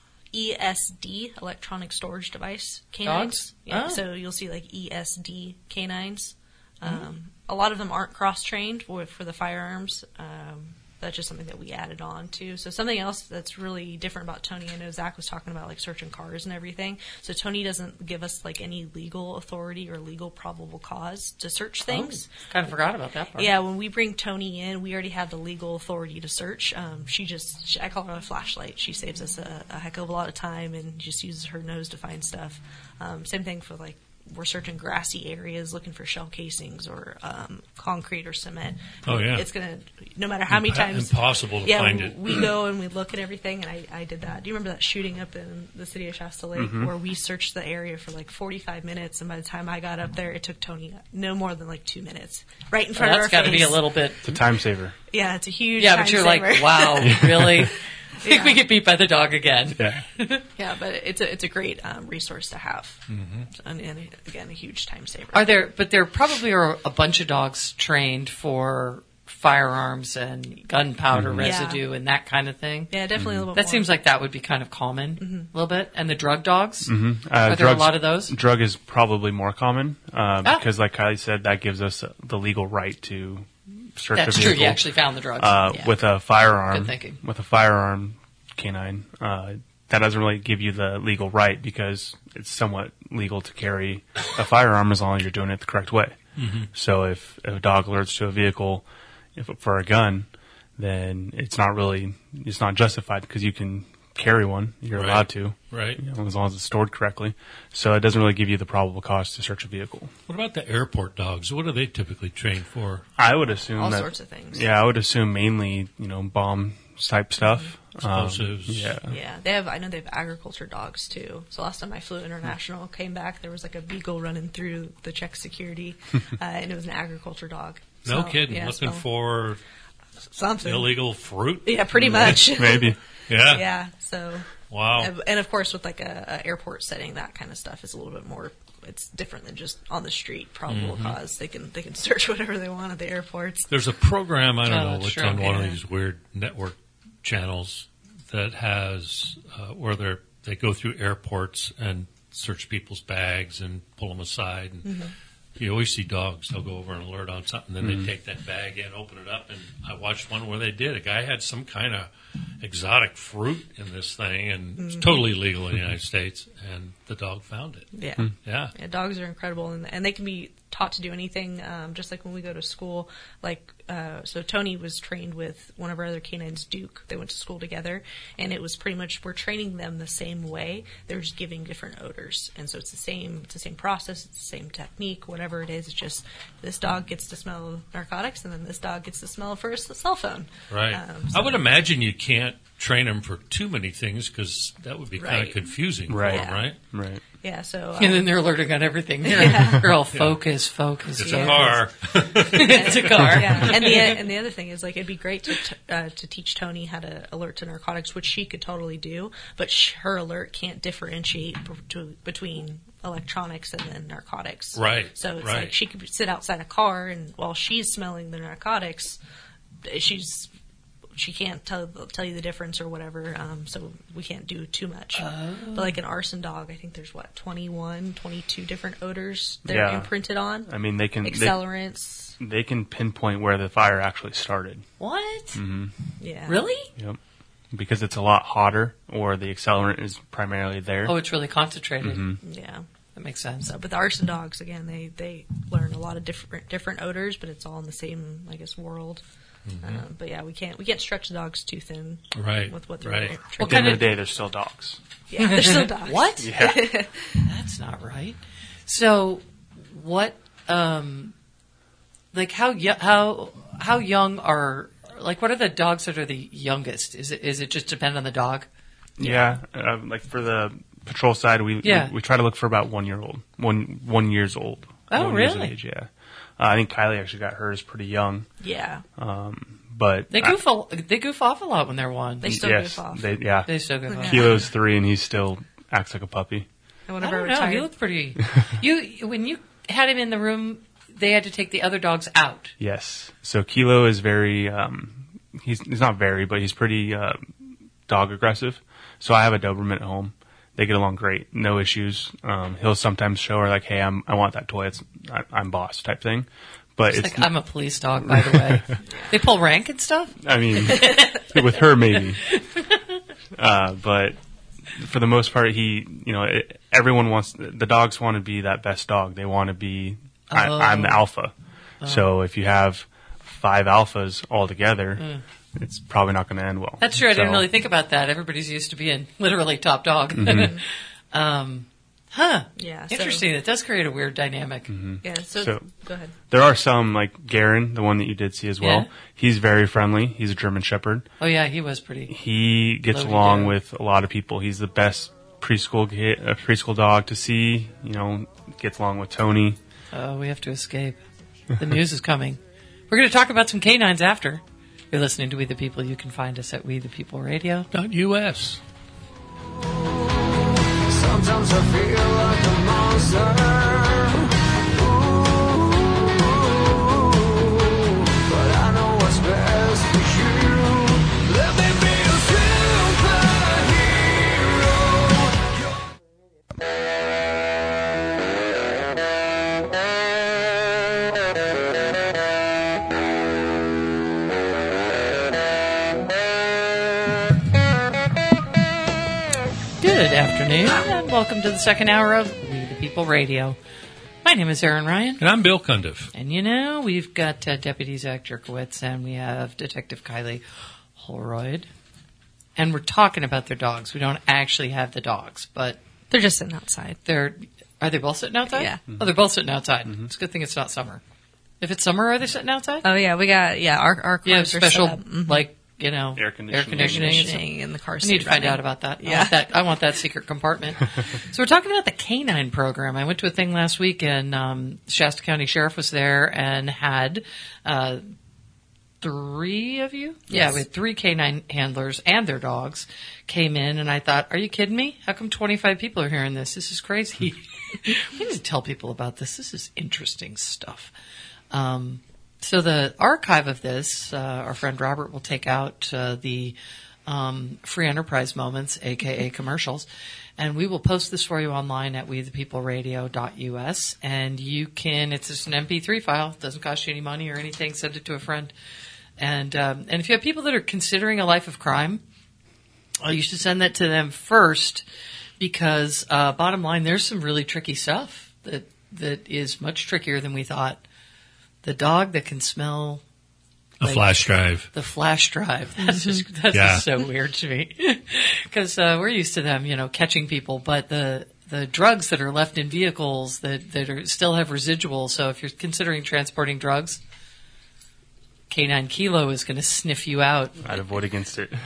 ESD, electronic storage device canines. Dogs? Yeah, Oh. so you'll see like ESD canines. A lot of them aren't cross-trained for the firearms. That's just something that we added on to. So something else that's really different about Tony, I know Zach was talking about like searching cars and everything. So Tony doesn't give us like any legal authority or legal probable cause to search things. Kind of forgot about that part. Yeah, when we bring Tony in, we already have the legal authority to search. I call her a flashlight. She saves us a heck of a lot of time and just uses her nose to find stuff. Same thing for like, we're searching grassy areas looking for shell casings or concrete or cement. Oh, yeah. It's going to, no matter how many times. Impossible to find it. We go and we look at everything, and I did that. Do you remember that shooting up in the city of Shasta Lake where we searched the area for like 45 minutes, and by the time I got up there, it took Tony no more than like 2 minutes. Right in front of our That's got to face. be a little bit. It's a time saver. Yeah, it's a huge Yeah, time but you're saver. like, wow, really? I think we get beat by the dog again. Yeah. Yeah, but it's a great resource to have. And again, a huge time saver. But there probably are a bunch of dogs trained for firearms and gunpowder residue and that kind of thing. Yeah, definitely a little bit That more. seems like that would be kind of common a little bit. And the drug dogs? Are there a Drugs- lot of those? Drug is probably more common because, like Kylie said, that gives us the legal right to search That's a true. vehicle. You actually found the drugs. Yeah. With a firearm. Good thinking. With a firearm canine, that doesn't really give you the legal right because it's somewhat legal to carry a firearm as long as you're doing it the correct way. So if a dog alerts to a vehicle for a gun, then it's not justified because you can carry one. You're Right. allowed to. Right. You know, as long as it's stored correctly. So it doesn't really give you the probable cause to search a vehicle. What about the airport dogs? What are they typically trained for? I would assume all that, sorts of things. Yeah, I would assume mainly, bomb type stuff. Explosives. Yeah. Yeah, I know they have agriculture dogs too. So last time I flew international, came back, there was like a beagle running through the check security, and it was an agriculture dog. No So, kidding. yeah, Looking so for something illegal fruit? Yeah, pretty much. Maybe. Yeah. Yeah. So Wow. and of course with like a airport setting, that kind of stuff is a little bit more. It's different than just on the street probable cause. They can search whatever they want at the airports. There's a program, I don't know, that's it's true. on one of Yeah. these weird network channels that has where they go through airports and search people's bags and pull them aside. And you always see dogs. They'll go over and alert on something. Then they take that bag in, open it up. And I watched one where they did. A guy had some kind of exotic fruit in this thing, and it's totally legal in the United States. And the dog found it. Yeah. Yeah. Yeah, dogs are incredible, and they can be taught to do anything. Just like when we go to school, so Tony was trained with one of our other canines, Duke. They went to school together, and it was pretty much we're training them the same way. They're just giving different odors, and so it's the same process, it's the same technique, whatever it is. It's just this dog gets to smell narcotics, and then this dog gets to smell for a cell phone. Right. So- I would imagine you can't train them for too many things because that would be kind Right. of confusing for Right. them, right? Right. Yeah, so And then they're alerting on everything. They're all focus. It's Focus. a car. It's a car. Yeah, and the other thing is like it'd be great to teach Tony how to alert to narcotics, which she could totally do, but her alert can't differentiate between electronics and then narcotics. Right, So it's right. like she could sit outside a car, and while she's smelling the narcotics, she can't tell you the difference or whatever. So we can't do too much. But like an arson dog, I think there's 22 different odors they're Yeah. imprinted on. I mean, they can Accelerants. they can pinpoint where the fire actually started. What? Yeah. Really? Yep. Because it's a lot hotter, or the accelerant is primarily there. Oh, it's really concentrated. Yeah. That makes sense. So, but the arson dogs, again, they learn a lot of different odors, but it's all in the same, I guess, world. But yeah, we can't stretch the dogs too thin. Right, With what they're right. training. At the end of the day, they're still dogs. Yeah, they're still dogs. What? Yeah. That's not right. So, what? Like how young are what are the dogs that are the youngest? Is it just depend on the dog? Yeah. Like for the patrol side, we try to look for about 1 year old, 1 years old. Oh, 1 years of really? age, yeah. I think Kylie actually got hers pretty young. Yeah. But They goof off a lot when they're one. They still goof off. They still goof off. Kilo's 3 and he still acts like a puppy. And I whenever don't we're know. tired, He looked pretty. When you had him in the room, they had to take the other dogs out. Yes. So Kilo is very, he's not very, but he's pretty dog aggressive. So I have a Doberman at home. They get along great, no issues. He'll sometimes show her like, "Hey, I want that toy. I'm boss" type thing. But It's like, I'm a police dog, by the way. They pull rank and stuff? I mean, with her maybe. But for the most part, everyone the dogs want to be that best dog. They want to be, I'm the alpha. So if you have 5 alphas all together, it's probably not going to end well. That's true. I didn't really think about that. Everybody's used to being literally top dog. Yeah. Interesting. It does create a weird dynamic. Yeah. So go ahead. There are some, like Garen, the one that you did see as well. Yeah. He's very friendly. He's a German Shepherd. Oh, yeah, he was pretty. He gets Low-key along down. with a lot of people. He's the best preschool dog to see. Gets along with Tony. Oh, we have to escape. The news is coming. We're going to talk about some canines after. You're listening to We the People. You can find us at WeThePeopleRadio.us. Sometimes I feel like a monster. Ooh, but I know what's best for you. Let me be a Good afternoon, and welcome to the second hour of We the People Radio. My name is Aaron Ryan. And I'm Bill Cundiff. And we've got Deputy Zach Jerkowitz, and we have Detective Kylie Holroyd. And we're talking about their dogs. We don't actually have the dogs, but They're just sitting outside. are they both sitting outside? Yeah. Oh, they're both sitting outside. It's a good thing it's not summer. If it's summer, are they sitting outside? Oh yeah, we got our Yeah, cars are special, set up. Mhm. like, Air conditioning. and stuff. Conditioning in the car I seat. need to find running. out about that. Yeah. I want that secret compartment. So we're talking about the canine program. I went to a thing last week, and Shasta County Sheriff was there and had 3 of you. Yes. Yeah, we had 3 canine handlers and their dogs came in, and I thought, are you kidding me? How come 25 people are hearing this? This is crazy. We need to tell people about this. This is interesting stuff. So the archive of this, our friend Robert will take out the free enterprise moments, aka commercials, and we will post this for you online at WeThePeopleRadio.us. And you can, it's just an MP3 file, it doesn't cost you any money or anything, send it to a friend. And if you have people that are considering a life of crime, you should send that to them first, because bottom line, there's some really tricky stuff that is much trickier than we thought. The dog that can smell A flash drive. the flash drive. That's Yeah. just so weird to me, because we're used to them, catching people. But the drugs that are left in vehicles that are still have residuals. So if you're considering transporting drugs, K9 Kilo is going to sniff you out. I'd avoid against it.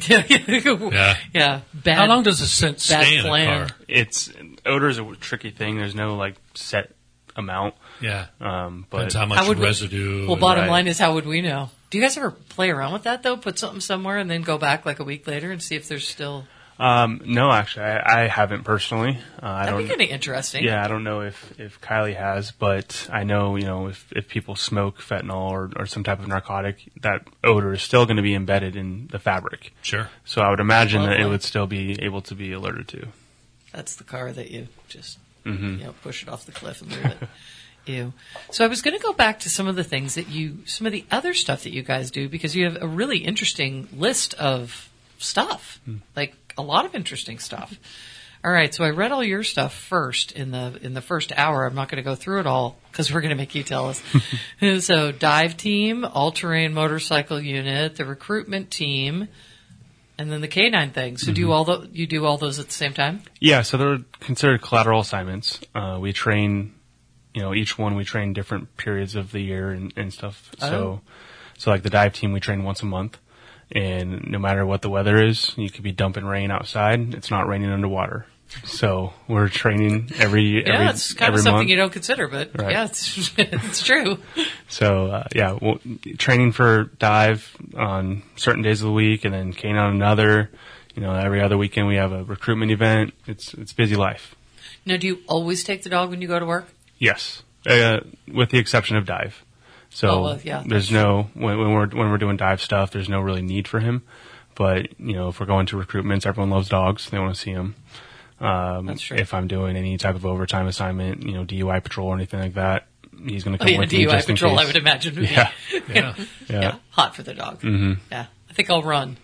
Yeah. Bad, How long does a scent bad stay in a plan. car? Odor is a tricky thing. There's no set amount. Yeah. But Depends how much How would we- residue. Well, bottom Right. line is, how would we know? Do you guys ever play around with that, though? Put something somewhere and then go back like a week later and see if there's still... no, actually, I haven't personally. I That'd don't. be kind of interesting. Yeah, I don't know if Kylie has, but I know, if people smoke fentanyl or some type of narcotic, that odor is still going to be embedded in the fabric. Sure. So I would imagine that it Lovely. would still be able to be alerted to. That's the car that you just Mm-hmm. push it off the cliff and leave it. Ew. So I was going to go back to some of the things some of the other stuff that you guys do, because you have a really interesting list of stuff, like a lot of interesting stuff. All right, so I read all your stuff first in the first hour. I'm not going to go through it all because we're going to make you tell us. So dive team, all-terrain motorcycle unit, the recruitment team, and then the canine thing. So you do all those at the same time? Yeah, so they're considered collateral assignments. We train, each one we train different periods of the year and stuff. Oh. So like the dive team, we train once a month. And no matter what the weather is, you could be dumping rain outside. It's not raining underwater. So we're training every it's kind every of something month. you don't consider, but Right. yeah, it's true. So training for dive on certain days of the week, and then cane on another. Every other weekend we have a recruitment event. It's busy life. Now, do you always take the dog when you go to work? Yes, with the exception of dive. So there's no when we're doing dive stuff, there's no really need for him. But if we're going to recruitments, everyone loves dogs. They want to see them. That's true. If I'm doing any type of overtime assignment, DUI patrol or anything like that, he's going to come with me DUI just in patrol, case. I would imagine. Would Yeah. be hot for the dog. Mm-hmm. Yeah, I think I'll run.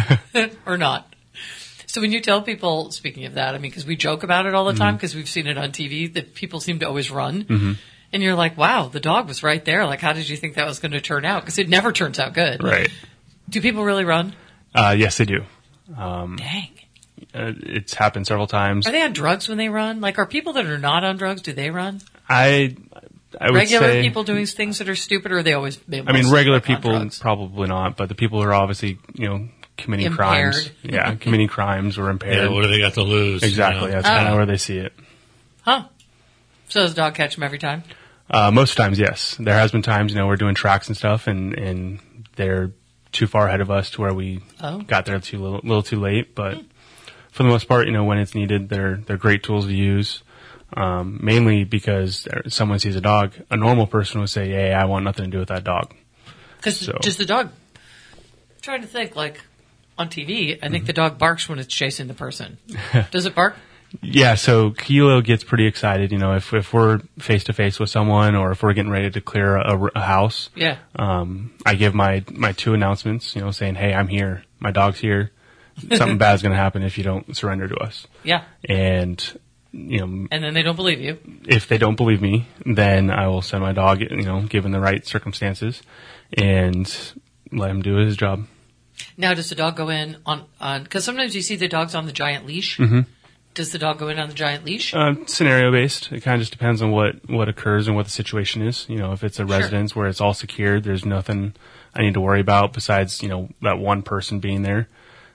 Or not. So when you tell people, speaking of that, because we joke about it all the time because we've seen it on TV, that people seem to always run. And you're like, wow, the dog was right there. Like, how did you think that was going to turn out? Because it never turns out good. Right. Do people really run? Yes, they do. Dang. It's happened several times. Are they on drugs when they run? Like, are people that are not on drugs, do they run? I would Regular say, people doing things that are stupid, or are they always? regular people on drugs? probably not, but the people who are obviously, committing Impaired. crimes. Yeah, committing crimes or impaired. Yeah, what do they got to lose? Exactly. That's kind of where they see it. Huh. So does the dog catch them every time? Most times, yes. There has been times, we're doing tracks and stuff, and they're too far ahead of us to where we got there little too late. But for the most part, when it's needed, they're great tools to use. Mainly because someone sees a dog, a normal person would say, "Hey, I want nothing to do with that dog." Because does the dog? I'm trying to think. Like on TV, I think the dog barks when it's chasing the person. Does it bark? Yeah, so Kilo gets pretty excited, if we're face to face with someone or if we're getting ready to clear a house. Yeah. I give my 2 announcements, saying, "Hey, I'm here. My dog's here. Something bad's going to happen if you don't surrender to us." Yeah. And And then they don't believe you. if they don't believe me, then I will send my dog, given the right circumstances, and let him do his job. Now, does the dog go in on? Because sometimes you see the dogs on the giant leash. Mm-hmm. Does the dog go in on the giant leash? Scenario based. It kind of just depends on what occurs and what the situation is. If it's a residence where it's all secured, there's nothing I need to worry about besides, that one person being there.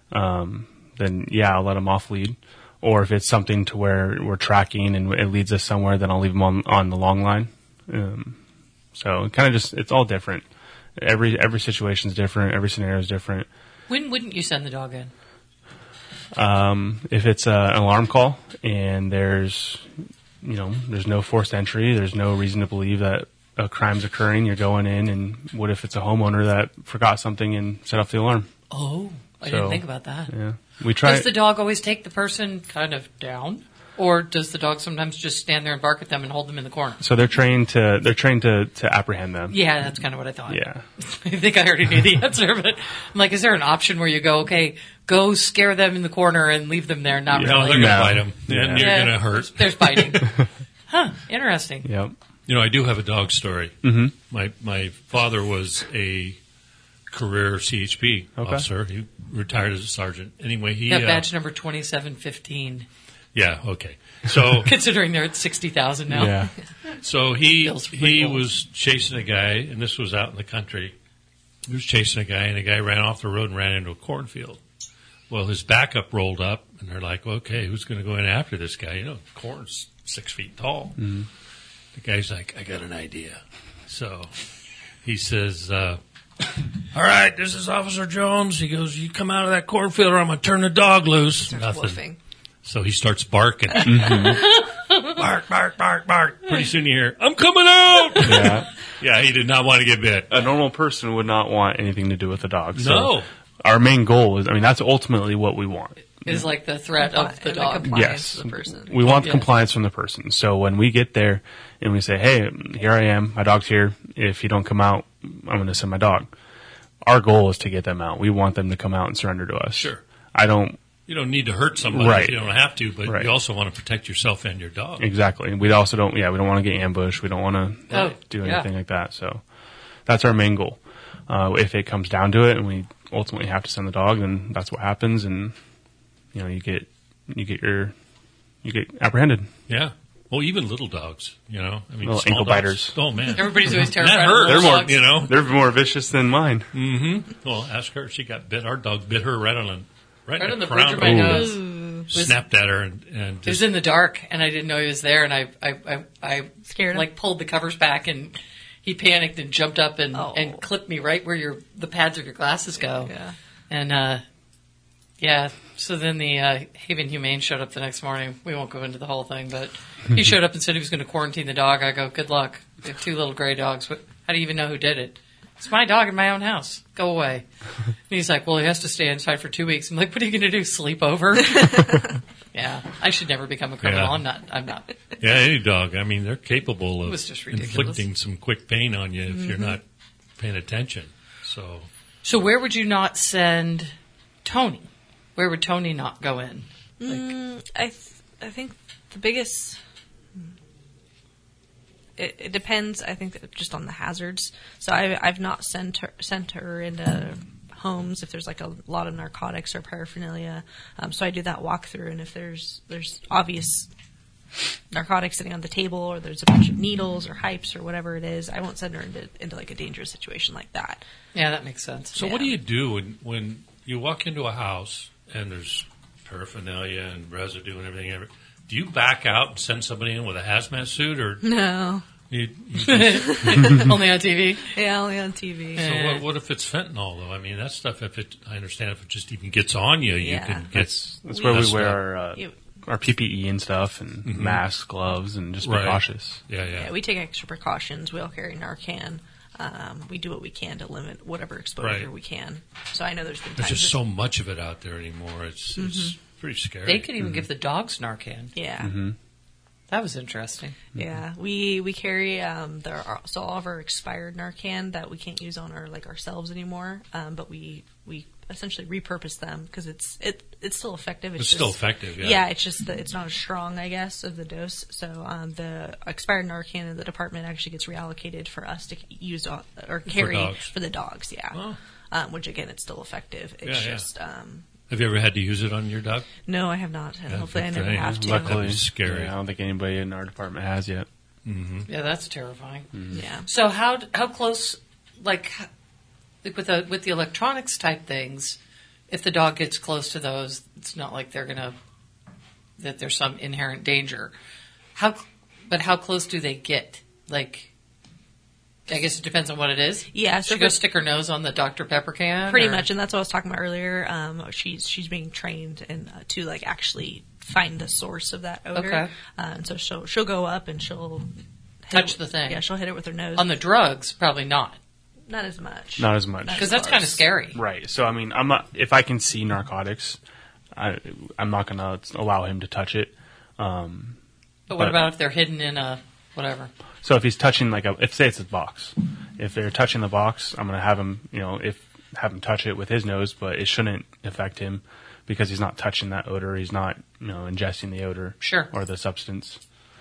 Then yeah, I'll let them off lead. Or if it's something to where we're tracking and it leads us somewhere, then I'll leave them on the long line. So it kind of it's all different. Every situation is different. Every scenario is different. When wouldn't you send the dog in? If it's an alarm call and there's no forced entry, there's no reason to believe that a crime's occurring, you're going in, and what if it's a homeowner that forgot something and set off the alarm? Oh, I didn't think about that. Yeah. We try. Does the dog always take the person kind of down? Or does the dog sometimes just stand there and bark at them and hold them in the corner? So they're trained to apprehend them. Yeah, that's kind of what I thought. Yeah. I think I already knew the answer, but I'm like, is there an option where you go, okay, go scare them in the corner and leave them there? Not No, really. they're going to No. bite them, and Yeah. you're going to hurt. There's biting. Huh, interesting. Yep. I do have a dog story. Mm-hmm. My father was a career CHP officer. He retired as a sergeant. Anyway, he Got badge number 2715, yeah, okay. So considering they're at 60,000 now. Yeah. So he Feels pretty old. was chasing a guy, and this was out in the country. He was chasing a guy, and the guy ran off the road and ran into a cornfield. Well, his backup rolled up, and they're like, okay, who's going to go in after this guy? Corn's 6 feet tall. Mm-hmm. The guy's like, I got an idea. So he says, all right, this is Officer Jones. He goes, you come out of that cornfield or I'm going to turn the dog loose. Starts woofing. So he starts barking. Bark, bark, bark, bark. Pretty soon you hear, I'm coming out. Yeah. Yeah, he did not want to get bit. A normal person would not want anything to do with a dog. So No. Our main goal is, that's ultimately what we want. Is like the threat of the dog. Compliance Yes. to the person. We want Yeah. compliance from the person. So when we get there and we say, hey, here I am, my dog's here. If you don't come out, I'm going to send my dog. Our goal is to get them out. We want them to come out and surrender to us. Sure. You don't need to hurt somebody Right. if you don't have to, but Right. you also want to protect yourself and your dog. Exactly. We also don't, we don't want to get ambushed. We don't want to do anything like that. So that's our main goal. If it comes down to it and we ultimately have to send the dog, then that's what happens. And, you get apprehended. Yeah. Well, even little dogs, Little small ankle dogs. biters. Oh, man. Everybody's always That terrified of hurts. little They're more- dogs. They're more vicious than mine. Well, ask her. She got bit. Our dog bit her right on the Right on the crown. bridge of my Ooh. nose. snapped at her and He was just, in the dark, and I didn't know he was there, and I Scared him? like pulled the covers back, and he panicked and jumped up and clipped me right where the pads of your glasses go. Yeah. And so then the Haven Humane showed up the next morning. We won't go into the whole thing, but he showed up and said he was going to quarantine the dog. I go, good luck. We have 2 little gray dogs. How do you even know who did it? It's my dog in my own house. Go away. And he's like, well, he has to stay inside for 2 weeks. I'm like, what are you going to do, sleep over? Yeah, I should never become a criminal. Yeah. I'm not. yeah, any dog. I mean, they're capable It of was just ridiculous. inflicting some quick pain on you if you're not paying attention. So where would you not send Tony? Where would Tony not go in? I think the biggest. It depends. I think just on the hazards. So I've not sent her into homes if there's like a lot of narcotics or paraphernalia. So I do that walkthrough, and if there's obvious narcotics sitting on the table, or there's a bunch of needles or hypes or whatever it is, I won't send her into like a dangerous situation like that. Yeah, that makes sense. So what do you do when you walk into a house and there's paraphernalia and residue and everything? Do you back out and send somebody in with a hazmat suit, or No. you Only on TV? Yeah, only on TV. So what if it's fentanyl, though? I mean, that stuff, I understand if it just even gets on you, you Yeah. can get... That's where we messed wear up. our PPE and stuff, and masks, gloves, and just be Right. cautious. Yeah. Yeah, we take extra precautions. We all carry Narcan. We do what we can to limit whatever exposure Right. we can. So I know there's been There's times. just so much of it out there anymore. It's pretty scary. They could even give the dogs Narcan. Yeah. That was interesting. Yeah, we carry so all of our expired Narcan that we can't use on ourselves anymore, but we essentially repurpose them because it's still effective. It's still effective, yeah. Yeah, it's just that it's not as strong, I guess, of the dose. So the expired Narcan in the department actually gets reallocated for us to use or carry for the dogs. Yeah, which again, it's still effective. It's just. Have you ever had to use it on your dog? No, I have not, and hopefully I good never for you. have to. Luckily. Luckily, scary. I don't think anybody in our department has yet. Yeah, that's terrifying. Yeah. So how close, like with the electronics type things, if the dog gets close to those, it's not like that there's some inherent danger. How close do they get? Like, I guess it depends on what it is. Yeah, so she goes stick her nose on the Dr. Pepper can. Pretty much, and that's what I was talking about earlier. She's being trained to like actually find the source of that odor. Okay. And so she'll go up and she'll touch the thing. Yeah, she'll hit it with her nose. On the drugs, probably not. Not as much. Not as much. Because that's kind of scary. Right. So, I mean, I'm not. If I can see narcotics, I'm not going to allow him to touch it. But what about if they're hidden in a whatever? So if he's touching say it's a box, if they're touching the box, I'm going to have him, have him touch it with his nose, but it shouldn't affect him because he's not touching that odor. He's not, ingesting the odor. Sure. Or the substance.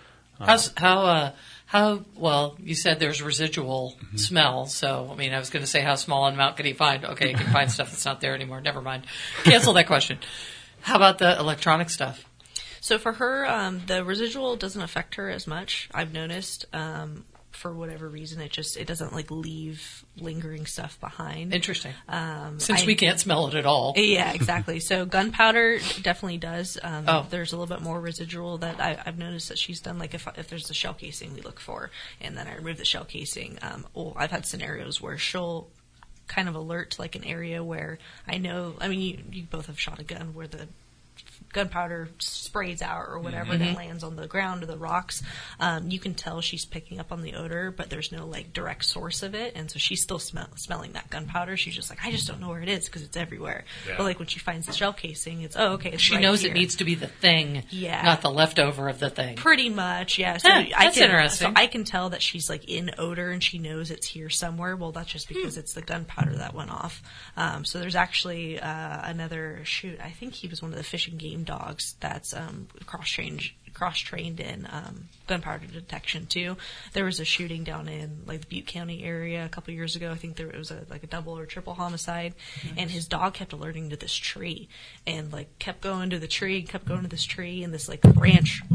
How well, you said there's residual smell, so, I mean, I was going to say how small an amount could he find? Okay, he can find stuff that's not there anymore. Never mind. Cancel that question. How about the electronic stuff? So for her, the residual doesn't affect her as much, I've noticed. For whatever reason, it doesn't like leave lingering stuff behind. Interesting. Since we can't smell it at all. Yeah, exactly. So gunpowder definitely does. There's a little bit more residual that I've noticed that she's done. Like if there's the shell casing we look for, and then I remove the shell casing. I've had scenarios where she'll kind of alert like an area where I know. I mean, you both have shot a gun where the gunpowder sprays out or whatever that lands on the ground or the rocks. You can tell she's picking up on the odor, but there's no like direct source of it, and so she's still smelling that gunpowder. She's just like, I just don't know where it is because it's everywhere. Yeah. But like when she finds the shell casing, it's it's she right knows here. It needs to be the thing, yeah, not the leftover of the thing. Pretty much, yeah. So that's interesting. So I can tell that she's like in odor and she knows it's here somewhere. Well, that's just because it's the gunpowder that went off. So there's actually another shoot. I think he was one of the Fish and Game dogs that's cross-trained in gunpowder detection too. There was a shooting down in like the Butte County area a couple years ago. I think there was a double or triple homicide, and his dog kept alerting to this tree and like kept going to the tree, and this like branch. Oops.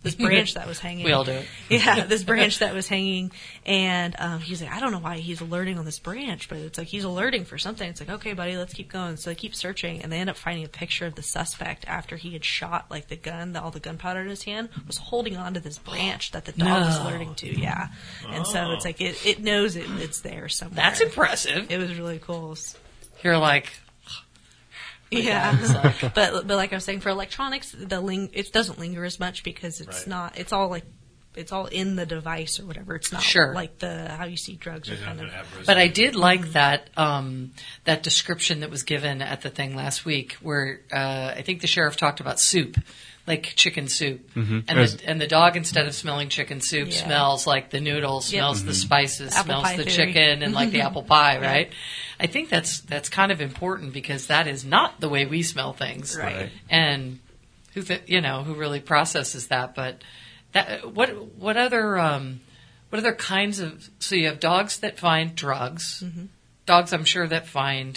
this branch that was hanging. We all do it. Yeah, this branch that was hanging, and he's like, I don't know why he's alerting on this branch, but it's like he's alerting for something. It's like, okay, buddy, let's keep going. So they keep searching, and they end up finding a picture of the suspect after he had shot like the gun, all the gunpowder in his hand, was holding on to this branch that the dog was alerting to. Yeah, and so it's like it knows it's there somewhere. That's impressive. It was really cool. You're like, yeah, but like I was saying, for electronics, it doesn't linger as much because it's not. It's all like it's all in the device or whatever. It's not like how you see drugs are kind of. But I did like that that description that was given at the thing last week, where I think the sheriff talked about soup, like chicken soup, and the dog, instead of smelling chicken soup, smells like the noodles, smells the spices, smells the chicken, and like the apple pie, right? I think that's kind of important because that is not the way we smell things, right? And who really processes that? But that what other kinds of, so you have dogs that find drugs, dogs I'm sure that find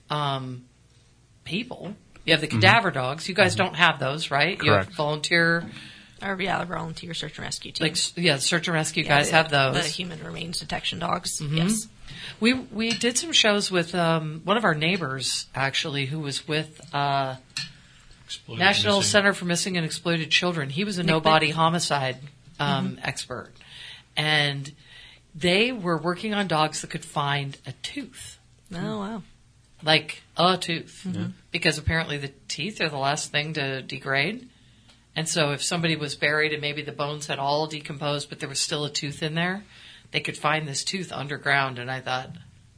people. You have the cadaver dogs. You guys don't have those, right? Correct. You have volunteer. The volunteer search and rescue team. The search and rescue guys have those. The human remains detection dogs. Yes. We did some shows with one of our neighbors, actually, who was with National Center for Missing and Exploited Children. He was a no-body homicide expert. And they were working on dogs that could find a tooth. Oh, wow. Like a tooth. Because apparently the teeth are the last thing to degrade. And so if somebody was buried and maybe the bones had all decomposed, but there was still a tooth in there, they could find this tooth underground. And I thought,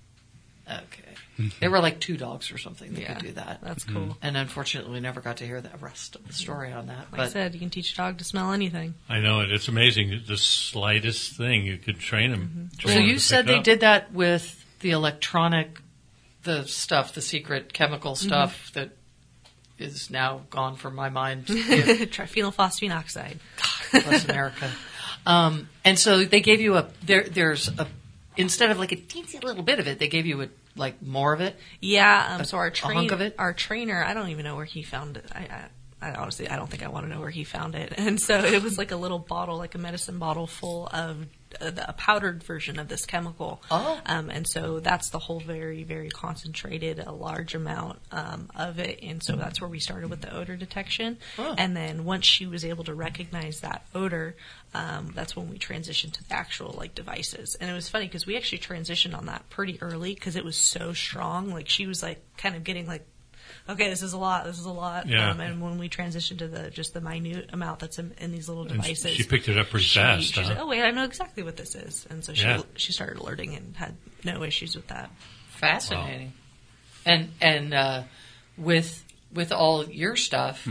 okay. There were like 2 dogs or something that could do that. That's cool. And unfortunately, we never got to hear the rest of the story on that. Like I said, you can teach a dog to smell anything. I know it. It's amazing. The slightest thing, you could train them. So you said they did that with the electronic, the stuff, the secret chemical stuff that is now gone from my mind. Triphenylphosphine oxide. God, bless America. And so they gave you there's instead of like a teensy little bit of it, they gave you like more of it. Yeah. So our hunk of it? Our trainer, I don't even know where he found it. I honestly, I don't think I want to know where he found it. And so it was like a little bottle, like a medicine bottle full of a powdered version of this chemical. Oh. And so that's the whole very, very concentrated, a large amount of it. And so that's where we started with the odor detection. Oh. And then once she was able to recognize that odor, that's when we transitioned to the actual like devices. And it was funny because we actually transitioned on that pretty early because it was so strong. Like she was like kind of getting like, okay, this is a lot. Yeah. And when we transitioned to the minute amount that's in these little devices, she picked it up pretty fast. She's like, oh wait, I know exactly what this is, and so she started alerting and had no issues with that. Fascinating. Wow. And with all your stuff,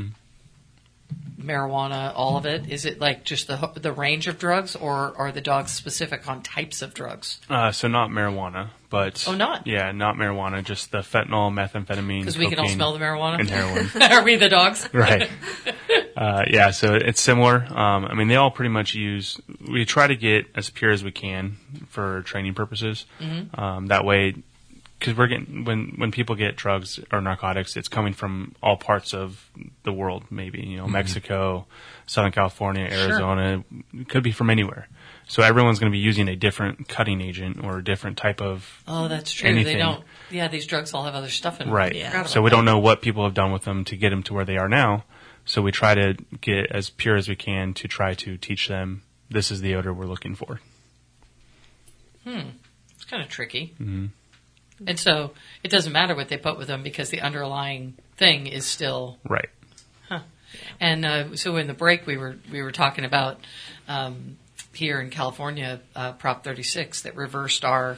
marijuana, all of it, is it like just the range of drugs, or are the dogs specific on types of drugs? So not marijuana, but not? Yeah, not marijuana, just the fentanyl, methamphetamine, because we can all smell the marijuana and heroin. Are we the dogs? Right. Yeah, so it's similar. I mean, they all pretty much we try to get as pure as we can for training purposes. That way, because when people get drugs or narcotics, it's coming from all parts of the world. Maybe Mexico, Southern California, Arizona. Sure. It could be from anywhere. So everyone's going to be using a different cutting agent or a different type of. Oh, that's true. Anything. They don't. Yeah, these drugs all have other stuff in them. Right. Yeah. So we don't know what people have done with them to get them to where they are now. So we try to get as pure as we can to try to teach them this is the odor we're looking for. It's kind of tricky. And so it doesn't matter what they put with them because the underlying thing is still right. Huh. And so in the break we were talking about here in California, Prop 36 that reversed our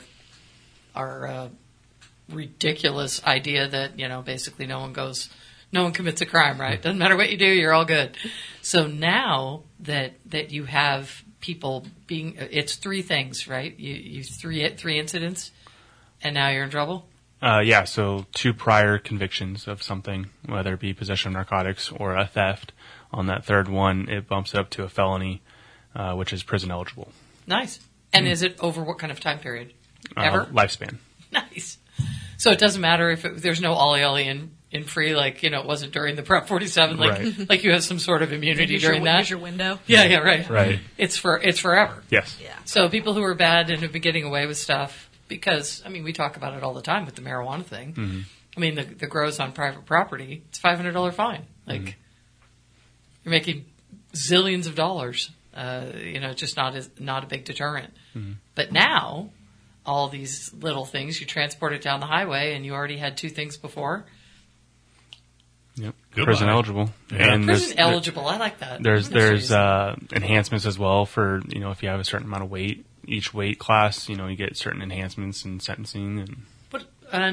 ridiculous idea that basically no one commits a crime, right? Doesn't matter what you do, you're all good. So now that you have people being, it's 3 things, right? You 3 incidents. And now you're in trouble? Yeah, so 2 prior convictions of something, whether it be possession of narcotics or a theft. On that 3rd one, it bumps up to a felony, which is prison eligible. Nice. And is it over what kind of time period? Ever? Lifespan. Nice. So it doesn't matter if there's no ollie in in free, like, it wasn't during the Prop 47, like, Right. like you have some sort of immunity during that. Here's your window. Yeah, right. Right. It's forever. Yes. Yeah. So people who are bad and have been getting away with stuff, because, we talk about it all the time with the marijuana thing. Mm-hmm. The grows on private property, it's $500 fine. Like, you're making zillions of dollars. Just not a big deterrent. Mm-hmm. But now, all these little things, you transport it down the highway, and you already had 2 things before. Yep. Goodbye. Prison eligible. Yeah. And Prison eligible, I like that. There's That's enhancements as well for, if you have a certain amount of weight, each weight class, you get certain enhancements in sentencing. And But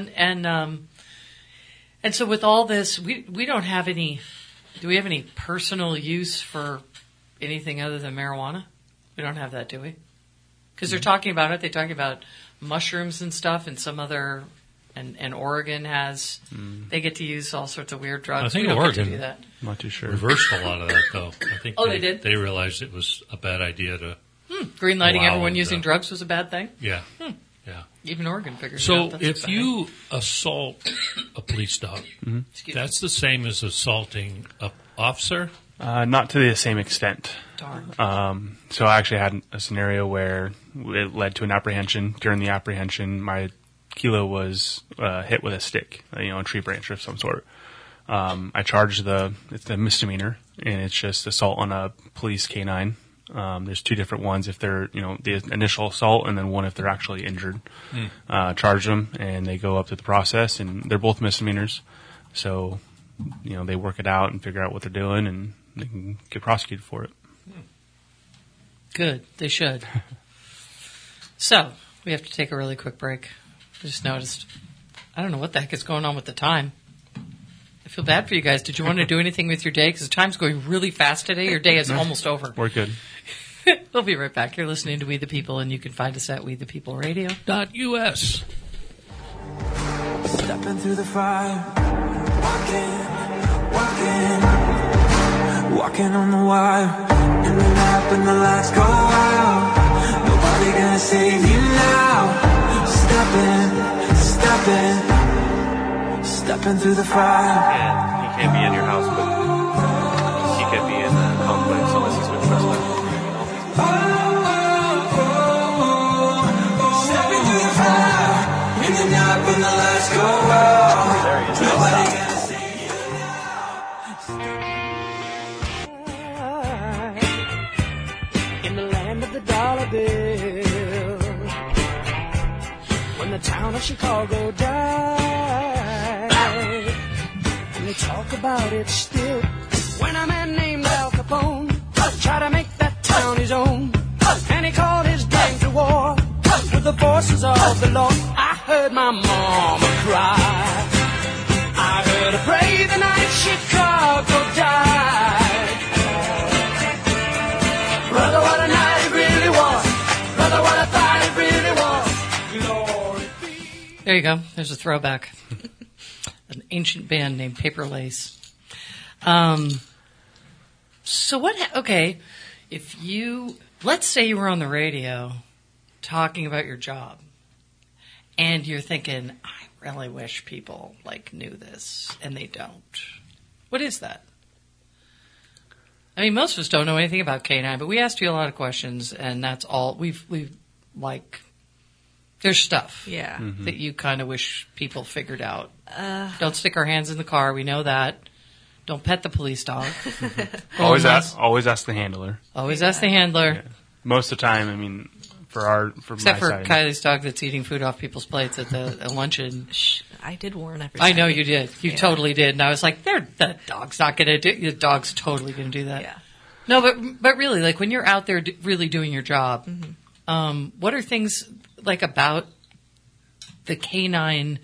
and so with all this, we don't have any. Do we have any personal use for anything other than marijuana? We don't have that, do we? Because they're talking about it. They're talking about mushrooms and stuff, and some other. And Oregon has. They get to use all sorts of weird drugs. I think we don't get to Oregon- do that. I'm not too sure. Reversed a lot of that, though. I think Oh, they did? They realized it was a bad idea to. Greenlighting Wow, everyone using the- drugs was a bad thing. Yeah. Yeah. Even Oregon figured it So out. That's a if bad you assault a police dog, thing. Excuse me. that's the same as assaulting an officer? Not to the same extent. Darn. So I actually had a scenario where it led to an apprehension. During the apprehension, my kilo was hit with a stick, a tree branch of some sort. I charged it's a misdemeanor, and it's just assault on a police canine. There's 2 different ones if they're, the initial assault, and then one if they're actually injured. Charge them, and they go up to the process, and they're both misdemeanors. So, they work it out and figure out what they're doing, and they can get prosecuted for it. Good. They should. So, we have to take a really quick break. I just noticed. I don't know what the heck is going on with the time. I feel bad for you guys. Did you want to do anything with your day? Because the time's going really fast today. Your day is almost over. We're good. We'll be right back. You're listening to We the People, and you can find us at WeThePeopleRadio.us. Stepping through the fire, walking on the wire, in the night when the lights go out. Nobody gonna save you now. Stepping through the fire. And he can't be in your house, but he could be in the complex unless he's been trespassing. Stepping through the fire, in the night when the lights go out. There he is. Nobody gonna save you now. In the land of the dollar bill, when the town of Chicago died, and they talk about it still. When a man named Al Capone tried to make that town his own, and he called his gang to war with the forces of the law. I heard my mama cry. I heard her pray the night Chicago died. Brother, what a night it really was. Brother, what a fight it really was. Glory be. There you go. There's a throwback. An ancient band named Paper Lace. So okay, if let's say you were on the radio talking about your job, and you're thinking, I really wish people knew this, and they don't. What is that? I mean, most of us don't know anything about K9, but we asked you a lot of questions, and that's all we've there's stuff Yeah. that you kind of wish people figured out. Don't stick our hands in the car. We know that. Don't pet the police dog. Always ask the handler. Always ask the handler. Yeah. Most of the time, I mean, for Except my for side, Kylie's dog that's eating food off people's plates at the luncheon. Shh, I did warn everybody. I know you did. You Yeah. totally did. And I was like, that dog's not going to do. The dog's totally going to do that. Yeah. No, but really, when you're out there really doing your job, what are things about the canine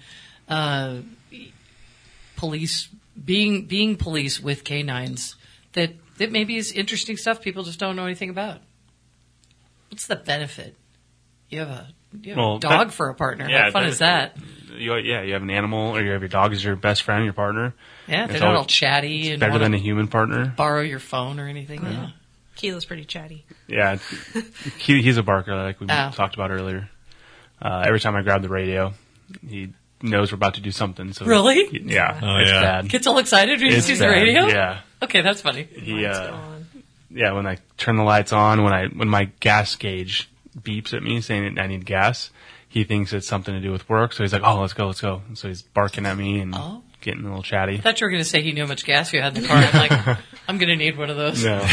police being police with canines that maybe is interesting stuff people just don't know anything about? What's the benefit? You have a dog for a partner. Yeah, How fun is that? You have an animal, or you have your dog as your best friend, your partner. Yeah, It's they're not all always chatty and better wanna than a human partner. borrow your phone or anything. Yeah. Keela's pretty chatty. Yeah, he's a barker, like we Oh. talked about earlier. Every time I grab the radio, he knows we're about to do something. So Really? Yeah. Oh, it's yeah. bad. Gets all excited when he It's sees the bad, radio? Yeah. Okay, that's funny. He, Lights go on. yeah, when I turn the lights on, when my gas gauge beeps at me saying I need gas, he thinks it's something to do with work. So he's like, "Oh, let's go." And so he's barking at me and getting a little chatty. I thought you were going to say he knew how much gas you had in the car. I'm like, I'm going to need one of those. No.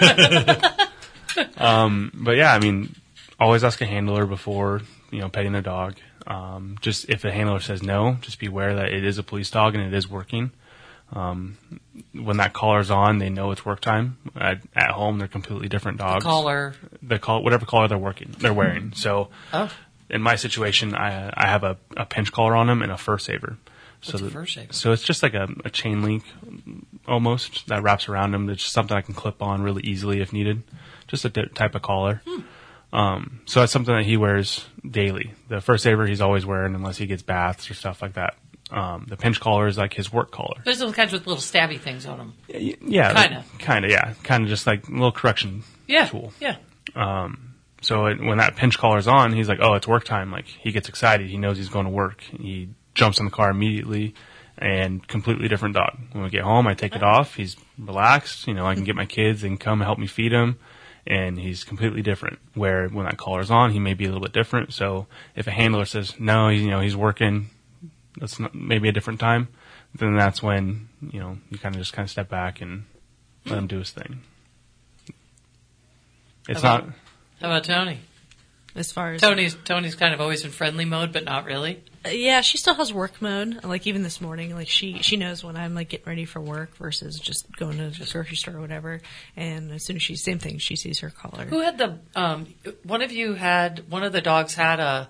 But yeah, I mean, always ask a handler before, petting their dog. Just if the handler says no, just be aware that it is a police dog and it is working. When that collar's on, they know it's work time. At home, they're completely different dogs. Collar. Whatever collar they're wearing. So, in my situation, I have a pinch collar on them and a fur saver. What's a fur saver? So it's just like a chain link almost that wraps around them. It's just something I can clip on really easily if needed. Just a type of collar. So that's something that he wears daily. The fur saver he's always wearing unless he gets baths or stuff like that. The pinch collar is like his work collar. There's those kinds with little stabby things on them. Yeah. Kind of just like a little correction tool. Yeah. So when that pinch collar's on, he's like, "Oh, it's work time." Like he gets excited. He knows he's going to work. He jumps in the car immediately, and completely different dog. When we get home, I take it off. He's relaxed. I can get my kids. They can come help me feed him, and he's completely different. Where when that collar's on, he may be a little bit different. So if a handler says no, he's working, that's not, maybe a different time. Then that's when you kind of step back and let him do his thing. It's not. How about Tony? As far as Tony's kind of always in friendly mode, but not really. Yeah, she still has work mode. Like even this morning, like she knows when I'm like getting ready for work versus just going to the grocery store or whatever. And as soon as she sees her collar. Who had the one of the dogs had a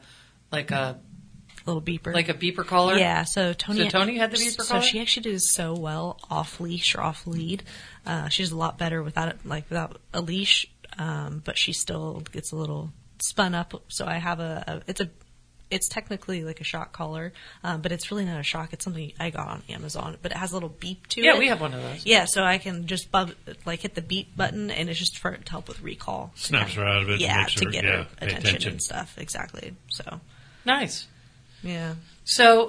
little beeper, like a beeper collar? Yeah. So Tony had the beeper collar. So she actually does so well off leash or off lead. She does a lot better without a leash, but she still gets a little spun up. So I have it's technically like a shock collar, but it's really not a shock. It's something I got on Amazon, but it has a little beep to it. Yeah, we have one of those. Yeah, so I can just hit the beep button, and it's just to help with recall. Snaps her out of it. Yeah, makes to her, get her pay attention and stuff. Exactly. So Nice. yeah. So,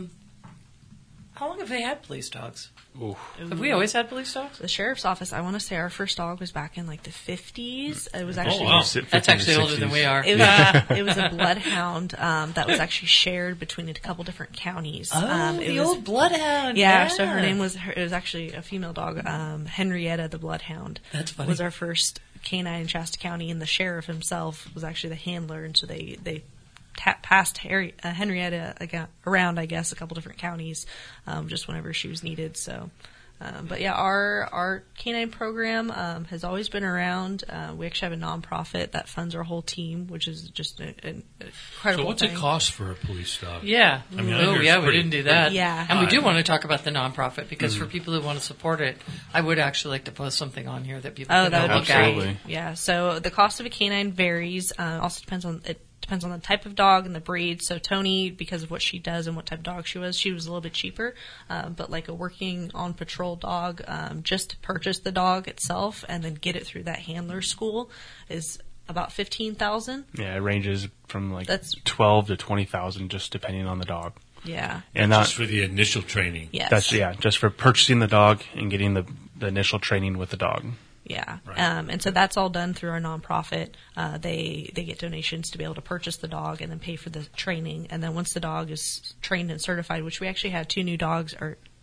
how long have they had police dogs? Ooh. Have we always had police dogs? The sheriff's office, I want to say our first dog was back in the 50s. It was actually wow. That's actually older than we are. It was a bloodhound that was actually shared between a couple different counties. Old bloodhound. Yeah, so her name was it was actually a female dog, Henrietta the bloodhound. That's funny. Was our first canine in Shasta County, and the sheriff himself was actually the handler, and so they passed Henrietta around, I guess, a couple different counties, just whenever she was needed. So, but yeah, our canine program has always been around. We actually have a nonprofit that funds our whole team, which is just an incredible So what's thing. it cost for a police dog? Yeah. I mean, I hear we it's didn't do that. Yeah. And we do high. want to talk about the nonprofit because for people who want to support it, I would actually like to post something on here that people can that would look be Absolutely. great. Yeah. So the cost of a canine varies. Also depends on the type of dog and the breed. So Tony, because of what she does and what type of dog she was a little bit cheaper. But like a working on patrol dog, just to purchase the dog itself and then get it through that handler school is about $15,000. Yeah, it ranges from That's- 12 to 20,000, just depending on the dog. Yeah. And Just for the initial training. Yes. that's just for purchasing the dog and getting the initial training with the dog. Yeah. Right. And so that's all done through our nonprofit. They get donations to be able to purchase the dog and then pay for the training. And then once the dog is trained and certified, which we actually had two dogs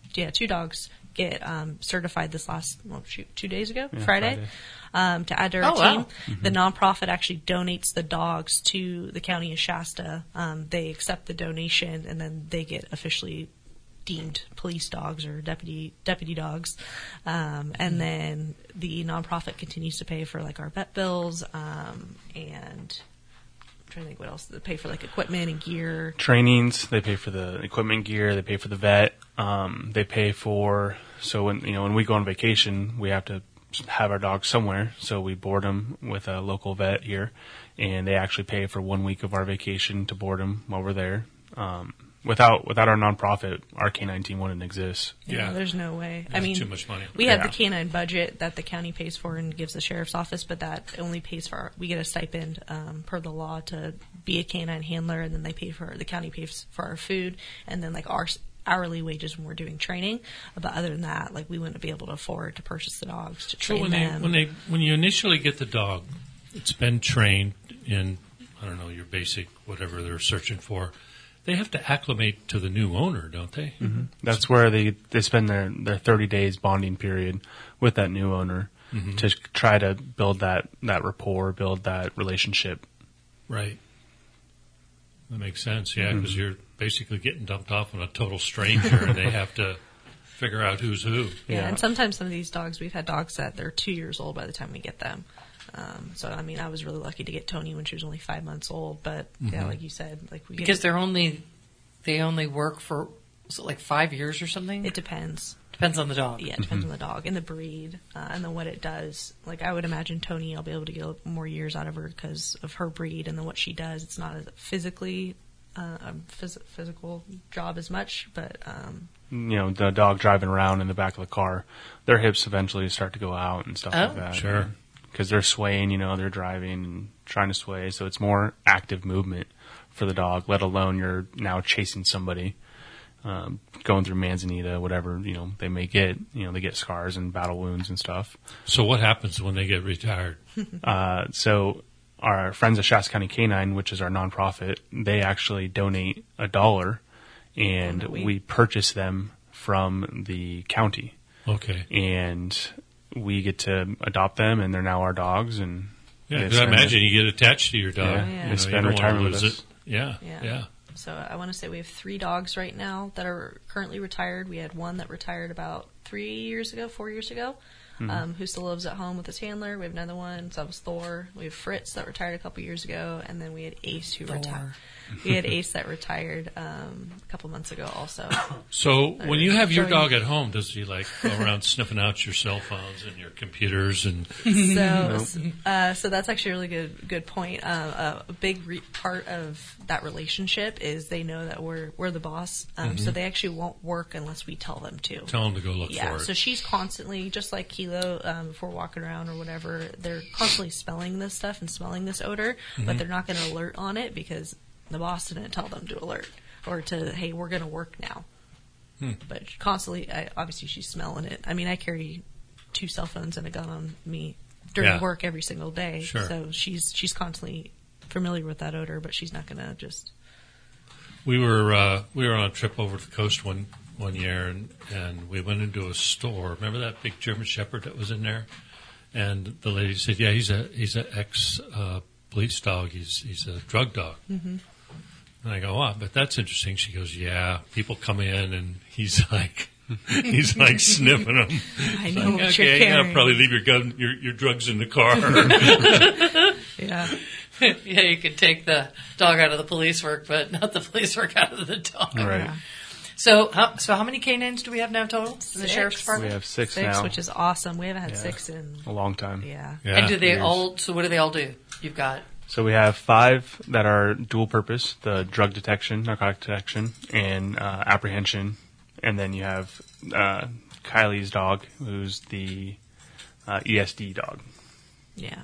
get certified this last 2 days ago, Friday. To add to our team. Wow. The nonprofit actually donates the dogs to the county of Shasta. They accept the donation and then they get officially deemed police dogs or deputy dogs, and then the nonprofit continues to pay for our vet bills, and I'm trying to think what else they pay for, equipment and gear. Trainings, they pay for the equipment, gear, they pay for the vet, they pay for, so when we go on vacation, we have to have our dogs somewhere, so we board them with a local vet here, and they actually pay for 1 week of our vacation to board them while we're there. without our nonprofit, our canine team wouldn't exist. Yeah. There's no way. I That's mean, too much money. we have Yeah. the canine budget that the county pays for and gives the sheriff's office, but that only pays for we get a stipend per the law to be a canine handler, and then the county pays for our food, and then like our hourly wages when we're doing training. But other than that, like we wouldn't be able to afford to purchase the dogs to So train them. when you initially get the dog, it's been trained in, I don't know, your basic whatever they're searching for. They have to acclimate to the new owner, don't they? Mm-hmm. That's where they spend their 30 days bonding period with that new owner to try to build that rapport, build that relationship. Right. That makes sense, yeah, because you're basically getting dumped off on a total stranger, and they have to figure out who's who. Yeah, and sometimes some of these dogs, we've had dogs that they're 2 years old by the time we get them. So, I mean, I was really lucky to get Tony when she was only 5 months old. But, yeah, like you said, like we Because they only work for, is it like 5 years or something? it depends. Depends on the dog. Yeah, it depends on the dog and the breed and then what it does. Like, I would imagine Tony, I'll be able to get more years out of her because of her breed and then what she does. It's not as physically a physical job as much, but The dog driving around in the back of the car, their hips eventually start to go out and stuff like that. Sure. Because they're swaying, they're driving and trying to sway. So it's more active movement for the dog, let alone you're now chasing somebody, going through manzanita, whatever, they may get. They get scars and battle wounds and stuff. So what happens when they get retired? So our friends at Shasta County Canine, which is our nonprofit, they actually donate $1 and we purchase them from the county. Okay. And we get to adopt them, and they're now our dogs. And Yeah, because I imagine you get attached to your dog. Yeah, Yeah. they spend retirement with us. Yeah. So I want to say we have 3 dogs right now that are currently retired. We had one that retired about 4 years ago, who still lives at home with his handler. We have another one, so that was Thor. We have Fritz that retired a couple years ago, and then we had Ace who retired. We had Ace that retired a couple months ago also. So when you have your Showing- dog at home, does he like go around sniffing out your cell phones and your computers and? So that's actually a really good point. A big part of that relationship is they know that we're the boss, so they actually won't work unless we tell them to. Tell him to go look Yeah, for it. so she's constantly, just like Kilo, if we're walking around or whatever, they're constantly smelling this stuff and smelling this odor, but they're not going to alert on it because the boss didn't tell them to alert or to, hey, we're going to work now. But constantly, obviously, she's smelling it. I mean, I carry 2 cell phones and a gun on me during Yeah. work every single day, Sure. so she's constantly familiar with that odor, but she's not going to just. We were on a trip over the coast one year, and we went into a store. Remember that big German Shepherd that was in there? And the lady said, "Yeah, he's an ex police dog. He's a drug dog." Mm-hmm. And I go, "Oh, but that's interesting." She goes, "Yeah, people come in and he's like sniffing them." I know what you're Okay, carrying. yeah, probably leave your drugs in the car. Yeah. Yeah, you could take the dog out of the police work, but not the police work out of the dog. Right. Yeah. So how many canines do we have now total in the 6. sheriff's We department? have 6 6, now. which is awesome. We haven't had Yeah. 6 in. A long time. Yeah. Yeah. And do they years. all? So what do they all do? You've got So we have 5 that are dual purpose: the drug detection, narcotic detection, and apprehension. And then you have Kylie's dog, who's the ESD dog. Yeah.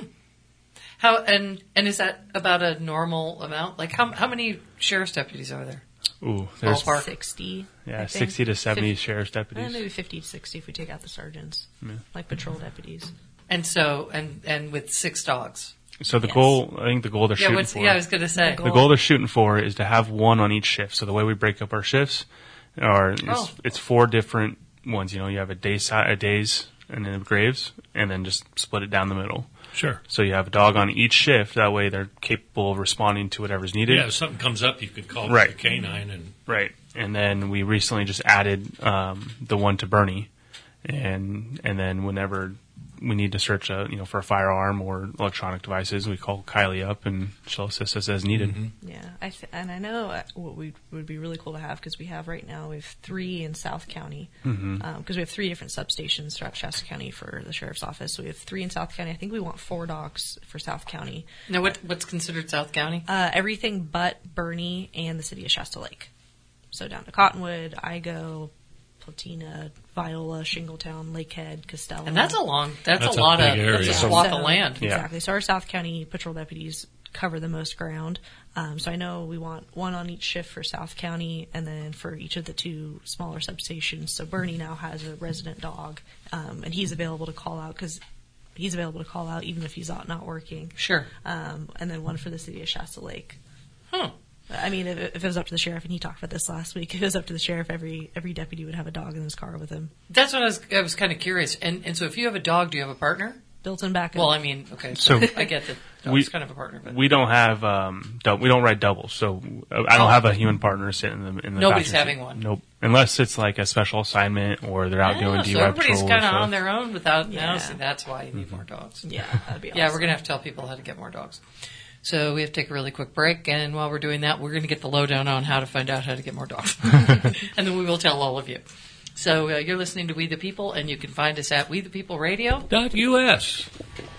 how and is that about a normal amount? Like how many sheriff's deputies are there? Ooh, there's Ballpark. 60. I yeah, think. 60 to 70 Fif- sheriff's deputies. Maybe 50 to 60 if we take out the sergeants, Yeah. like patrol deputies. And so and with 6 dogs. So the Yes. goal, I think the goal they're Yeah, shooting for. I was going to say. The The goal they're shooting for is to have 1 on each shift. So the way we break up our shifts it's 4 different ones. You have a days and then graves, and then just split it down the middle. Sure. So you have a dog on each shift. That way they're capable of responding to whatever's needed. Yeah, if something comes up, you could call Right. the canine and. Right. And then we recently just added the one to Bernie, and then whenever we need to search for a firearm or electronic devices, we call Kylie up and she'll assist us as needed. Mm-hmm. Yeah, and I know what would be really cool to have because we have 3 in South County because we have 3 different substations throughout Shasta County for the sheriff's office. So we have 3 in South County. I think we want 4 dogs for South County. Now what's considered South County? Everything but Bernie and the city of Shasta Lake. So down to Cottonwood, Igo, Platina, Viola, Shingletown, Lakehead, Costello. And that's a lot That's of, a big area. that's a swath of land. Yeah. Exactly. So our South County patrol deputies cover the most ground. So I know we want one on each shift for South County, and then for each of the 2 smaller substations. So Bernie now has a resident dog, and he's available to call out because he's available to call out even if he's out not working. Sure. And then one for the city of Shasta Lake. Huh. I mean, if it was up to the sheriff, and he talked about this last week, if it was up to the sheriff, every deputy would have a dog in his car with him. That's what I was kind of curious. And so if you have a dog, do you have a partner? Built-in backup. Well, I mean, okay, so So I get that dog's kind of a partner, but We don't have we don't ride doubles, so I don't have a human partner sitting in the Nobody's passenger having seat. one. Nope, unless it's like a special assignment or they're out doing so DUI everybody's patrol. kind of so- on their own without. Yeah. Yeah. See, that's why you need more dogs. yeah, that'd be awesome. Yeah, we're going to have to tell people how to get more dogs. So we have to take a really quick break, and while we're doing that, we're going to get the lowdown on how to find out how to get more dogs. And then we will tell all of you. So you're listening to We the People, and you can find us at WeThePeopleRadio.us.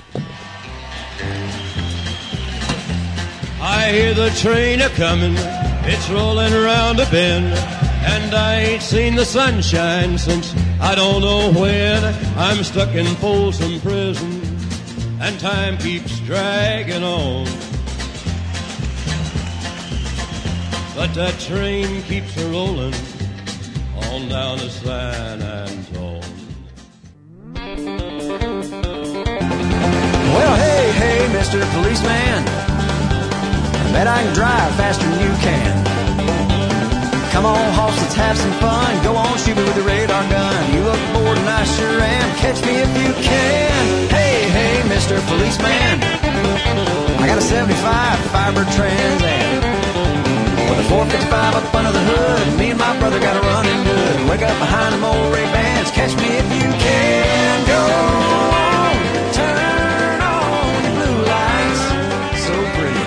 I hear the train a-comin', it's rolling around a bend, and I ain't seen the sunshine since I don't know when. I'm stuck in Folsom Prison, and time keeps dragging on. But that train keeps a-rollin' on down to San Antone. Well, hey, Mr. Policeman, I bet I can drive faster than you can. Come on, hoss, let's have some fun. Go on, shoot me with the radar gun. You look bored and I sure am. Catch me if you can. Hey, Mr. Policeman, I got a 75 Firebird Trans Am with a 455 up under the hood. Me and my brother got a running good. Wake up behind them old Ray-Bans. Catch me if you can. Go on, turn on the blue lights. So pretty.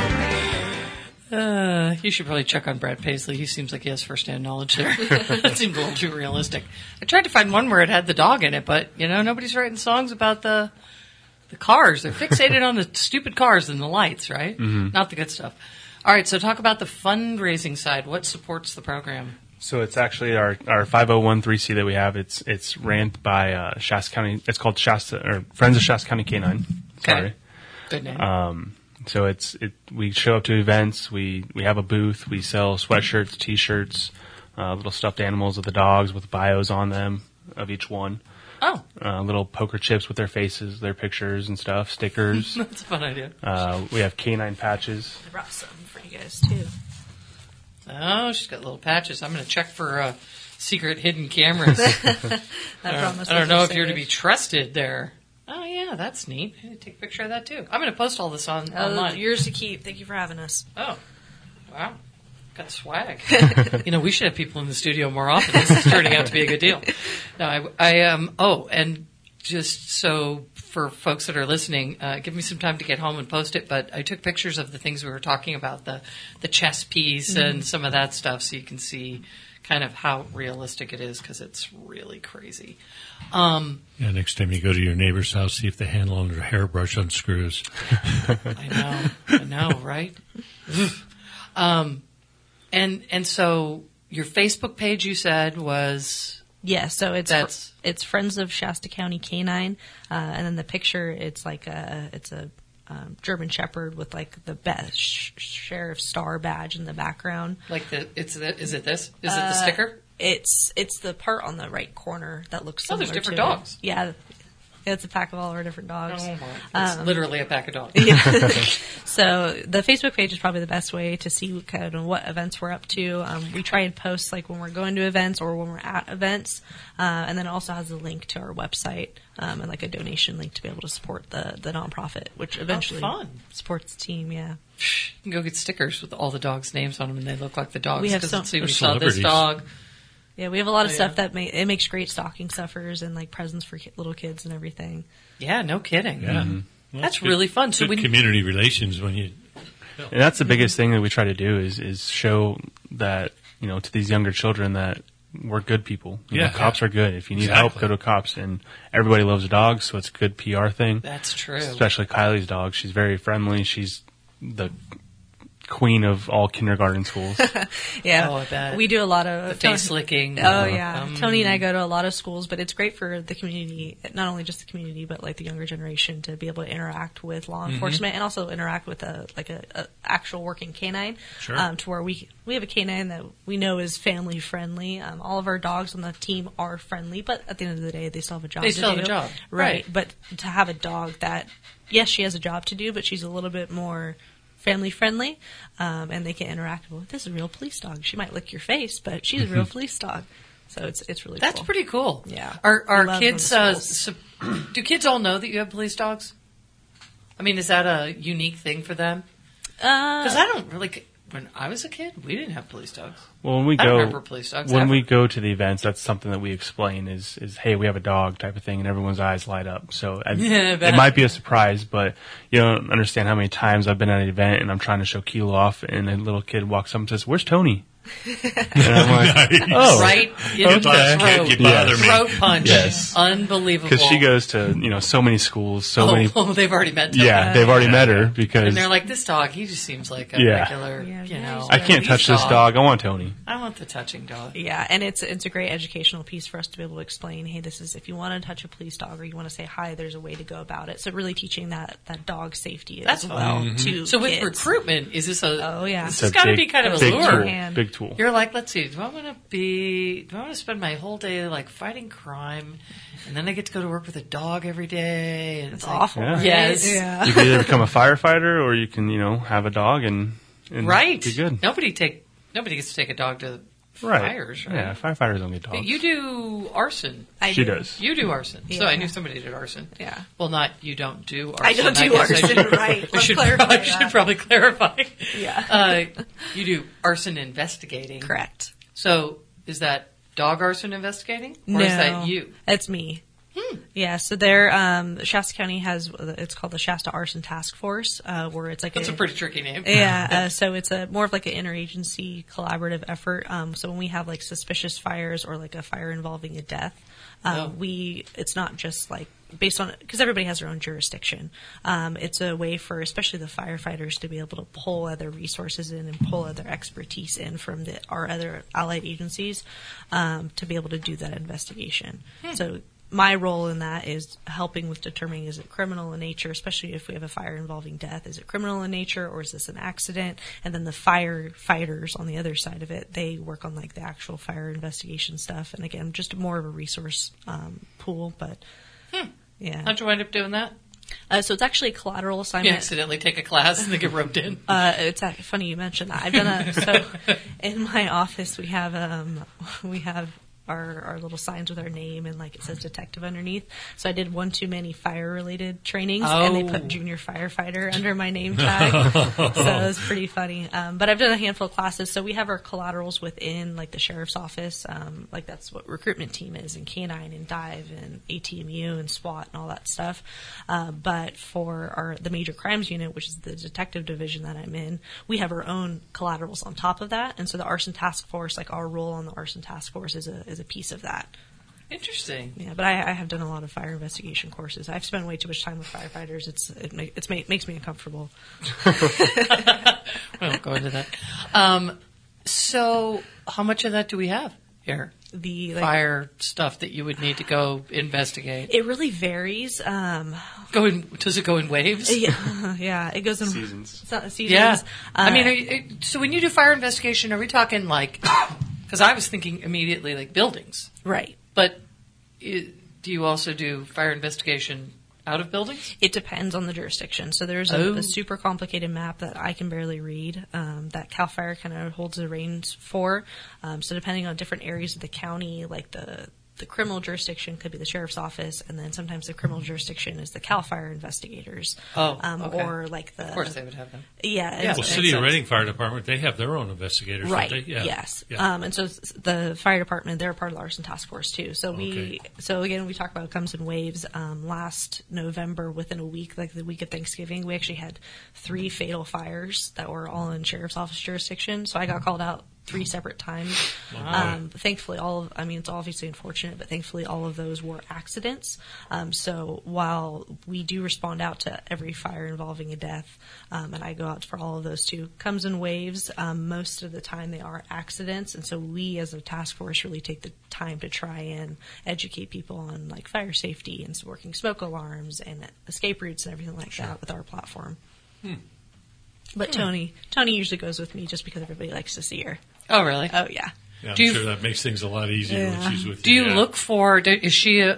You should probably check on Brad Paisley. He seems like he has first-hand knowledge there. That seemed a little too realistic. I tried to find one where it had the dog in it, but, nobody's writing songs about the cars. They're fixated on the stupid cars and the lights, right? Mm-hmm. Not the good stuff. All right, so talk about the fundraising side. What supports the program? So it's actually our 5013C that we have. It's ran by Shasta County. It's called Friends of Shasta County Canine. Okay. Sorry. Good name. So we show up to events. We have a booth. We sell sweatshirts, T-shirts, little stuffed animals of the dogs with bios on them of each one. Oh, Little poker chips with their faces, their pictures and stuff, stickers. that's a fun idea. We have canine patches. I brought some for you guys, too. Oh, she's got little patches. I'm going to check for secret hidden cameras. I don't know if you're to be trusted there. Oh, yeah, that's neat. I need to take a picture of that, too. I'm going to post all this online. Yours to keep. Thank you for having us. Oh, wow. Got swag. We should have people in the studio more often. This is turning out to be a good deal. No, and just so for folks that are listening, give me some time to get home and post it, but I took pictures of the things we were talking about, the chess piece and some of that stuff, so you can see kind of how realistic it is, because it's really crazy. Next time you go to your neighbor's house, see if the handle on their hairbrush unscrews. I know, right? And so your Facebook page, you said, was... Yeah, so it's Friends of Shasta County Canine, and then the picture, it's like it's a German Shepherd with like the best sheriff star badge in the background. Like is it this? Is it the sticker? It's the part on the right corner that looks similar. There's different to dogs. It. Yeah, it's a pack of all our different dogs. Oh my! It's literally a pack of dogs. Yeah. So the Facebook page is probably the best way to see kind of what events we're up to. We try and post like when we're going to events or when we're at events, and then it also has a link to our website and like a donation link to be able to support the nonprofit, which eventually supports the team. Yeah. You can go get stickers with all the dogs' names on them, and they look like the dogs. We have we saw this celebrities. dog. Yeah, we have a lot of stuff that it makes great stocking stuffers and like presents for little kids and everything. Yeah, no kidding. Yeah. Mm-hmm. Well, that's really fun. So good community relations when you... And that's the biggest thing that we try to do is show that, to these younger children that we're good people. Cops are good. If you need help, go to cops. And everybody loves dogs, so it's a good PR thing. That's true. Especially Kylie's dog. She's very friendly. She's the queen of all kindergarten schools. Yeah, Oh, I bet. we do a lot of The face licking. Oh yeah, Tony and I go to a lot of schools, but it's great for the community, not only just the community, but like the younger generation to be able to interact with law enforcement and also interact with a actual working canine. Sure. To where we have a canine that we know is family friendly. All of our dogs on the team are friendly, but at the end of the day, they still have a job. They to still have do. a job. Right. Right. But to have a dog that, yes, she has a job to do, but she's a little bit more family friendly, and they can interact with. This is a real police dog. She might lick your face, but she's a real police dog. So it's really That's cool. pretty cool. Yeah. Are We love kids? going to schools. Do kids all know that you have police dogs? I mean, is that a unique thing for them? Because I don't really. When I was a kid, we didn't have police dogs. Well, when we I don't go, remember police dogs when ever. we go to the events, that's something that we explain is hey, we have a dog type of thing, and everyone's eyes light up. So Yeah, I bet. it might be a surprise, but you don't understand how many times I've been at an event and I'm trying to show Kilo off, and a little kid walks up and says, "Where's Tony?" And I'm like, "Oh, Right in Okay. the Can't you throat. bother me? Throat punch. Yes. Unbelievable. Because she goes to so many schools, so many. Oh, they've already met Tony. Yeah, they've already met her because And they're like, this dog, he just seems like a Yeah. regular, Yeah, I can't police touch this dog. I want Tony. I want the touching dog. Yeah, and it's a great educational piece for us to be able to explain, hey, this is if you want to touch a police dog or you want to say hi, there's a way to go about it. So really teaching that dog safety That's as fun. well to So with kids. recruitment, is this a? Oh, yeah. This It's has a got to big- be kind of a big lure. tool. Hand. Big tool. You're like, let's see, do I want to spend my whole day like fighting crime, and then I get to go to work with a dog every day? And It's like, awful. Yeah. Right? Yes. Yeah. You can either become a firefighter or you can have a dog and Right. be good. Nobody gets to take a dog to Right. fires, right? Yeah, firefighters don't get dogs. You do arson. I She do. does. You do arson. So Yeah. I knew somebody did arson. Yeah. Well, not you don't do arson. I don't do guess arson, should- right. I Let's should, clarify I should that. probably clarify. Yeah. You do arson investigating. Correct. So is that dog arson investigating? Or No, is that you? It's me. Yeah, so Shasta County has, it's called the Shasta Arson Task Force, where it's like That's a pretty tricky name. Yeah, so it's more of like an interagency collaborative effort. So when we have like suspicious fires or like a fire involving a death, it's not just like based on, because everybody has their own jurisdiction. It's a way for especially the firefighters to be able to pull other resources in and pull other expertise in from our other allied agencies to be able to do that investigation. So my role in that is helping with determining, is it criminal in nature, especially if we have a fire involving death. Is it criminal in nature or is this an accident? And then the firefighters on the other side of it, they work on like the actual fire investigation stuff. And again, just more of a resource pool. But yeah. How'd you wind up doing that? So it's actually a collateral You assignment. accidentally take a class and they get roped in. It's funny you mentioned that. I've done so in my office we have our little signs with our name and like it says detective underneath. So I did one too many fire related trainings and they put junior firefighter under my name tag. So it was pretty funny. But I've done a handful of classes. So we have our collaterals within like the sheriff's office. Like that's what recruitment team is, and K9 and Dive and ATMU and SWAT and all that stuff. But for the major crimes unit, which is the detective division that I'm in, we have our own collaterals on top of that. And so the arson task force, like our role on the arson task force is a piece of that. Interesting. Yeah, but I have done a lot of fire investigation courses. I've spent way too much time with firefighters. It makes me uncomfortable. We won't go into that. So how much of that do we have here? The Fire stuff that you would need to go investigate. It really varies. Does it go in waves? Yeah, it goes in Seasons. Seasons. Yeah. I mean, so when you do fire investigation, are we talking like? Because I was thinking immediately like buildings. Right. But do you also do fire investigation out of buildings? It depends on the jurisdiction. So there's a super complicated map that I can barely read that CAL FIRE kind of holds the reins for. So depending on different areas of the county, like the criminal jurisdiction could be the sheriff's office, and then sometimes the criminal jurisdiction is the CAL FIRE investigators. Okay. Or like the... Of course they would have them. Yeah. Yeah, Well, City of Reading Fire Department, they have their own investigators, Right. don't they? Yeah. Yes. Yeah. And so the fire department, they're part of the arson task force too. So so again, we talk about it comes in waves. Last November, within a week, like the week of Thanksgiving, we actually had 3 fatal fires that were all in sheriff's office jurisdiction. So I got called out 3 separate times. Thankfully, it's obviously unfortunate, but thankfully all of those were accidents. So while we do respond out to every fire involving a death, and I go out for all of those too, comes in waves, most of the time they are accidents. And so we as a task force really take the time to try and educate people on like fire safety and working smoke alarms and escape routes and everything like that with our platform. But Tony usually goes with me just because everybody likes to see her. Oh, really? Oh, yeah. Yeah, I'm Do you- sure that makes things a lot easier when she's with you. Do you yeah. look for? Is she a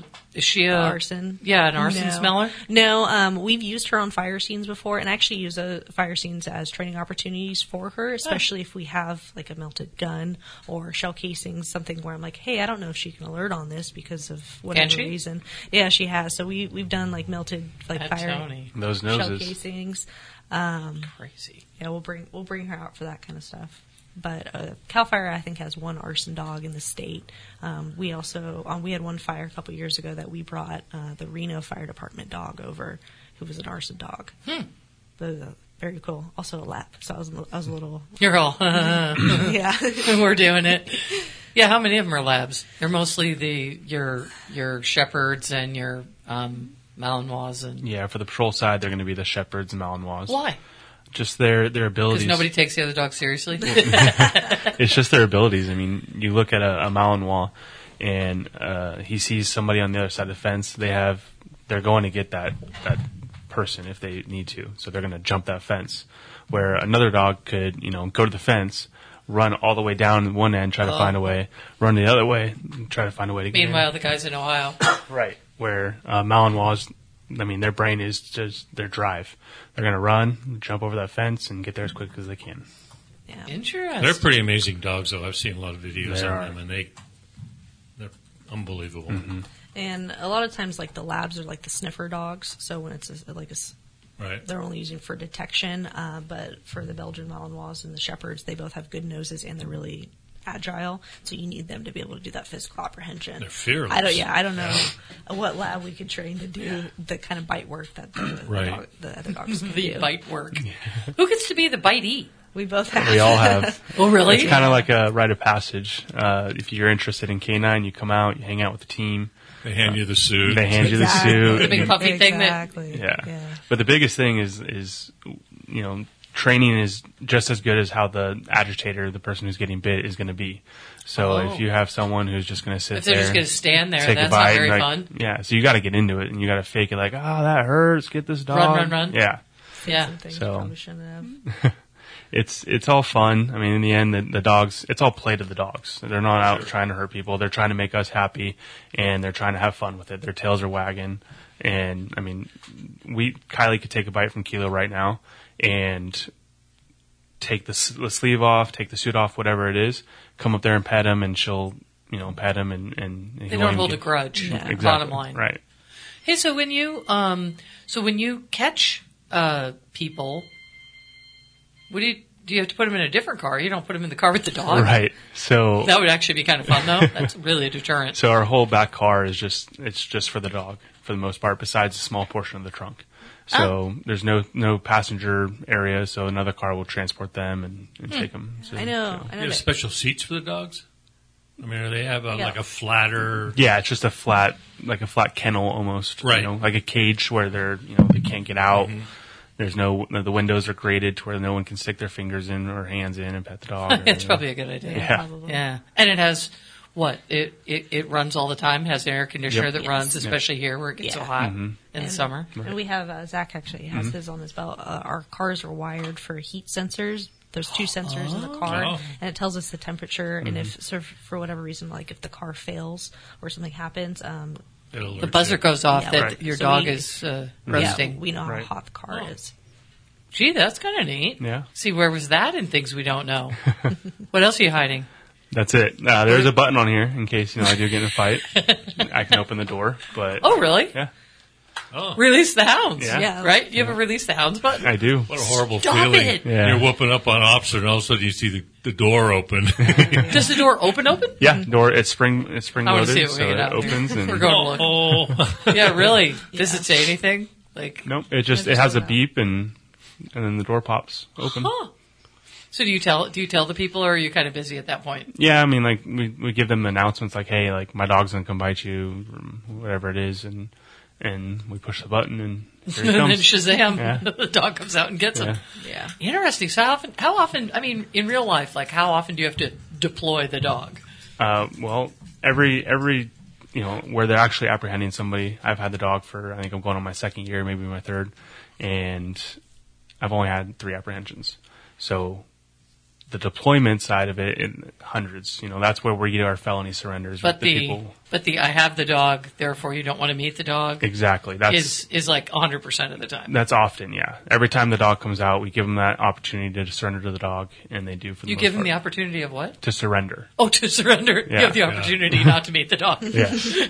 Arson? Yeah, an arson No. smeller. No, we've used her on fire scenes before, and actually use fire scenes as training opportunities for her, especially if we have like a melted gun or shell casings, something where I'm like, hey, I don't know if she can alert on this because of whatever Can she? reason. Yeah, she has. So we've done like melted like At fire Tony. Those shell noses. casings. Crazy. Yeah, we'll bring her out for that kind of stuff. But Cal Fire, I think, has one arson dog in the state. We also we had one fire a couple years ago that we brought the Reno Fire Department dog over, who was an arson dog. Very cool. Also a lap. So I was a little You're all. yeah. We're doing it. Yeah, how many of them are labs? They're mostly your shepherds and your Malinois and. Yeah, for the patrol side, they're going to be the shepherds and Malinois. Why? Just their abilities. Because nobody takes the other dog seriously. It's just their abilities. I mean, you look at a Malinois, and he sees somebody on the other side of the fence. They're going to get that person if they need to. So they're going to jump that fence. Where another dog could, go to the fence, run all the way down one end, try to find a way, run the other way, and try to find a way to get in. Meanwhile, the guys in Ohio. Right. Where Malinois, their brain is just their drive. They're going to run, jump over that fence, and get there as quick as they can. Yeah. Interesting. They're pretty amazing dogs, though. I've seen a lot of videos They on are. them, and they're unbelievable. Mm-hmm. And a lot of times, like the labs are like the sniffer dogs. So when it's Right. they're only using for detection. But for the Belgian Malinois and the shepherds, they both have good noses and they're really agile. So you need them to be able to do that physical apprehension. They're fearless. I don't know what lab we could train to do the kind of bite work that the other dogs can The do. bite work. Who gets to be the bitey? We both have. We all have. Oh, really? It's kind of like a rite of passage. If you're interested in canine, you come out, you hang out with the team. They hand you the suit. They hand you the Exactly. suit. The big puppy thing that- Exactly. Yeah. But the biggest thing is training is just as good as how the agitator, the person who's getting bit, is going to be. So if you have someone who's just going to sit If they're there, just going to stand there, take that's a bite, not very like, fun. Yeah, so you got to get into it and you got to fake it like, that hurts. Get this dog. Run. Yeah, Yeah. Some things So- you probably shouldn't have. it's all fun. I mean, in the end, the dogs, it's all play to the dogs. They're not out trying to hurt people. They're trying to make us happy, and they're trying to have fun with it. Their tails are wagging, and I mean, Kylie could take a bite from Kilo right now, and take the sleeve off, take the suit off, whatever it is. Come up there and pet him, and she'll pet him, and he They won't don't even hold a get- grudge. Exactly. Bottom line. Right. Hey, so when you catch people, do you have to put them in a different car? You don't put them in the car with the dog. Right. So That would actually be kind of fun, though. That's really a deterrent. So our whole back car is just for the dog for the most part, besides a small portion of the trunk. So there's no passenger area, so another car will transport them and take them. So, I know. You I know have that- special seats for the dogs? I mean, do they have Yeah. like a flatter? Yeah, it's just a flat kennel almost. Right. Like a cage where they can't get out. There's the windows are graded to where no one can stick their fingers in or hands in and pet the dog. It's probably a good idea. Yeah. Probably. Yeah. And it has what? It runs all the time, has an air conditioner Yep. that Yes. runs, especially here where it gets so hot in the summer. And we have Zach actually has his on his belt. Our cars are wired for heat sensors. There's 2 sensors in the car, Oh. and it tells us the temperature. And if for whatever reason, like if the car fails or something happens, It'll The alert buzzer you. goes off Yeah. that Right. your So dog we- is roasting. yeah, we know how Right. hot the car is. Gee, that's kind of neat. Yeah. See, where was that in things we don't know? What else are you hiding? That's it. There's a button on here in case I do get in a fight. I can open the door, but Oh, really? yeah, Oh, Release the hounds. Yeah. Yeah. Right? You have a release the hounds button? I do. what a horrible Stop feeling. it. Yeah. You're whooping up on officer, and all of a sudden you see the door open. Does the door open? Yeah, door. It's spring I want to see loaded, what so we get it out here. opens and We're going to look. Oh, Yeah, really? Does it say anything? Like, nope. It has a beep and then the door pops open. huh. So do you tell the people, or are you kind of busy at that point? Yeah, I mean, like we give them announcements like, hey, like my dog's gonna come bite you, or whatever it is, and we push the button and here he And then comes. Shazam, Yeah. the dog comes out and gets him. Yeah. Interesting. So how often, I mean, in real life, like how often do you have to deploy the dog? Well, every where they're actually apprehending somebody. I've had the dog for, I think I'm going on my second year, maybe my third, and I've only had 3 apprehensions. So the deployment side of it, hundreds. That's where we get our felony surrenders. But with the people. I have the dog, therefore you don't want to meet the dog. Exactly. Is like 100% of the time. That's often, yeah. Every time the dog comes out, we give them that opportunity to surrender to the dog, and they do for the You most give them part. the opportunity of what? To surrender. Oh, to surrender. Yeah. You have the opportunity not to meet the dog. Yeah.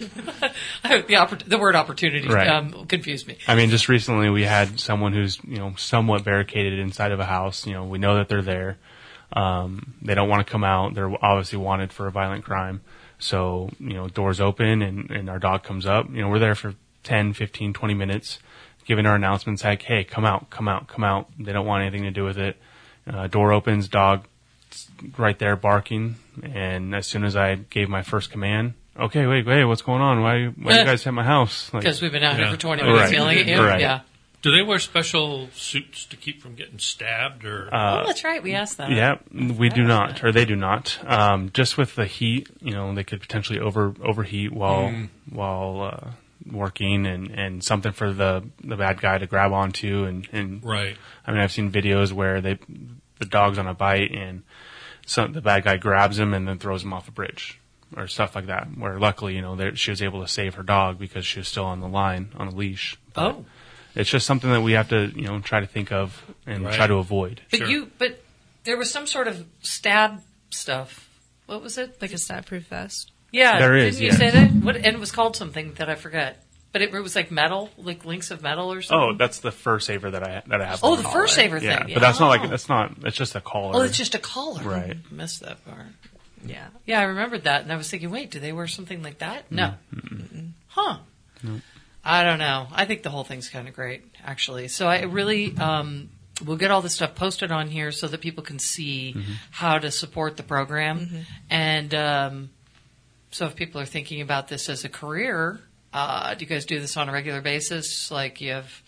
The word opportunity Right. confused me. I mean, just recently we had someone who's, somewhat barricaded inside of a house. We know that they're there. They don't want to come out. They're obviously wanted for a violent crime. So, doors open and our dog comes up. We're there for 10, 15, 20 minutes, giving our announcements like, hey, come out, come out, come out. They don't want anything to do with it. Door opens, dog right there barking. And as soon as I gave my first command, okay, wait, what's going on? Why you guys at my house? Because we've been out here for 20 Right. minutes yelling at you. Right. Yeah. Do they wear special suits to keep from getting stabbed? Or Oh, that's right. We asked that. Yeah, we do not, or they do not. Just with the heat, they could potentially overheat while working, and something for the bad guy to grab onto. And right. I mean, I've seen videos where the dog's on a bite, and the bad guy grabs him and then throws him off a bridge or stuff like that. Where luckily, she was able to save her dog because she was still on the line on a leash. But Oh. it's just something that we have to, try to think of and Right. try to avoid. But there was some sort of stab stuff. What was it? Like a stab-proof vest. Yeah. There is, Didn't you yeah. say that? And it was called something that I forget. But it was like metal, like links of metal or something. Oh, that's the fur saver that I have. Oh, the fur saver Yeah, thing. but that's not Oh. it's just a collar. Oh, it's just a collar. Right. I missed that part. Yeah. Yeah, I remembered that, and I was thinking, wait, do they wear something like that? No. Huh. I don't know. I think the whole thing's kind of great, actually. So I really, we'll get all this stuff posted on here so that people can see how to support the program. And so if people are thinking about this as a career, do you guys do this on a regular basis? Like you have,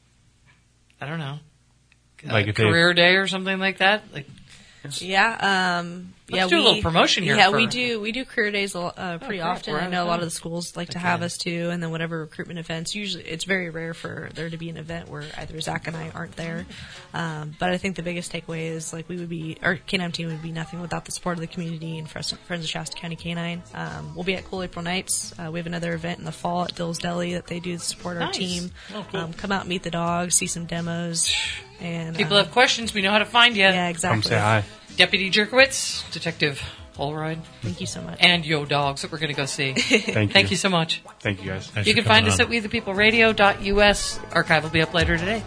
I don't know, Like a if they- career day or something like that? Like, Yeah, Let's do a little promotion here Yeah, for- we do career days pretty crap, often. we're I out know a of lot time. of the schools like to have us too, and then whatever recruitment events. Usually, it's very rare for there to be an event where either Zach and I aren't there. But I think the biggest takeaway is like our K9 team would be nothing without the support of the community and Friends of Shasta County K9. We'll be at Cool April Nights. We have another event in the fall at Dill's Deli that they do to support our Nice. team. Oh, cool. Come out, and meet the dogs, see some demos, and people have questions, we know how to find you. yeah, exactly. Come say hi. Deputy Jerkowitz, Detective Holroyd, Thank you so much. and Yo Dogs that we're going to go see. Thank you. Thank you so much. Thank you guys. Thanks You for can find coming us on. at wethepeopleradio.us. Archive will be up later today.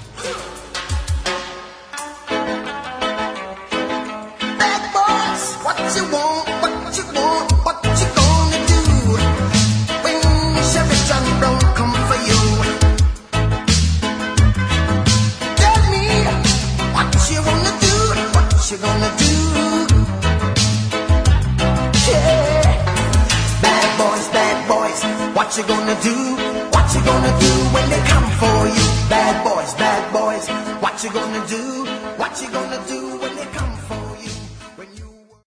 Bad boys, what you want, what you want, what you gonna do when Chevy John Brown come for you? Tell me what you wanna do, what you gonna do? Yeah, bad boys, what you gonna do? What you gonna do when they come for you? Bad boys, what you gonna do?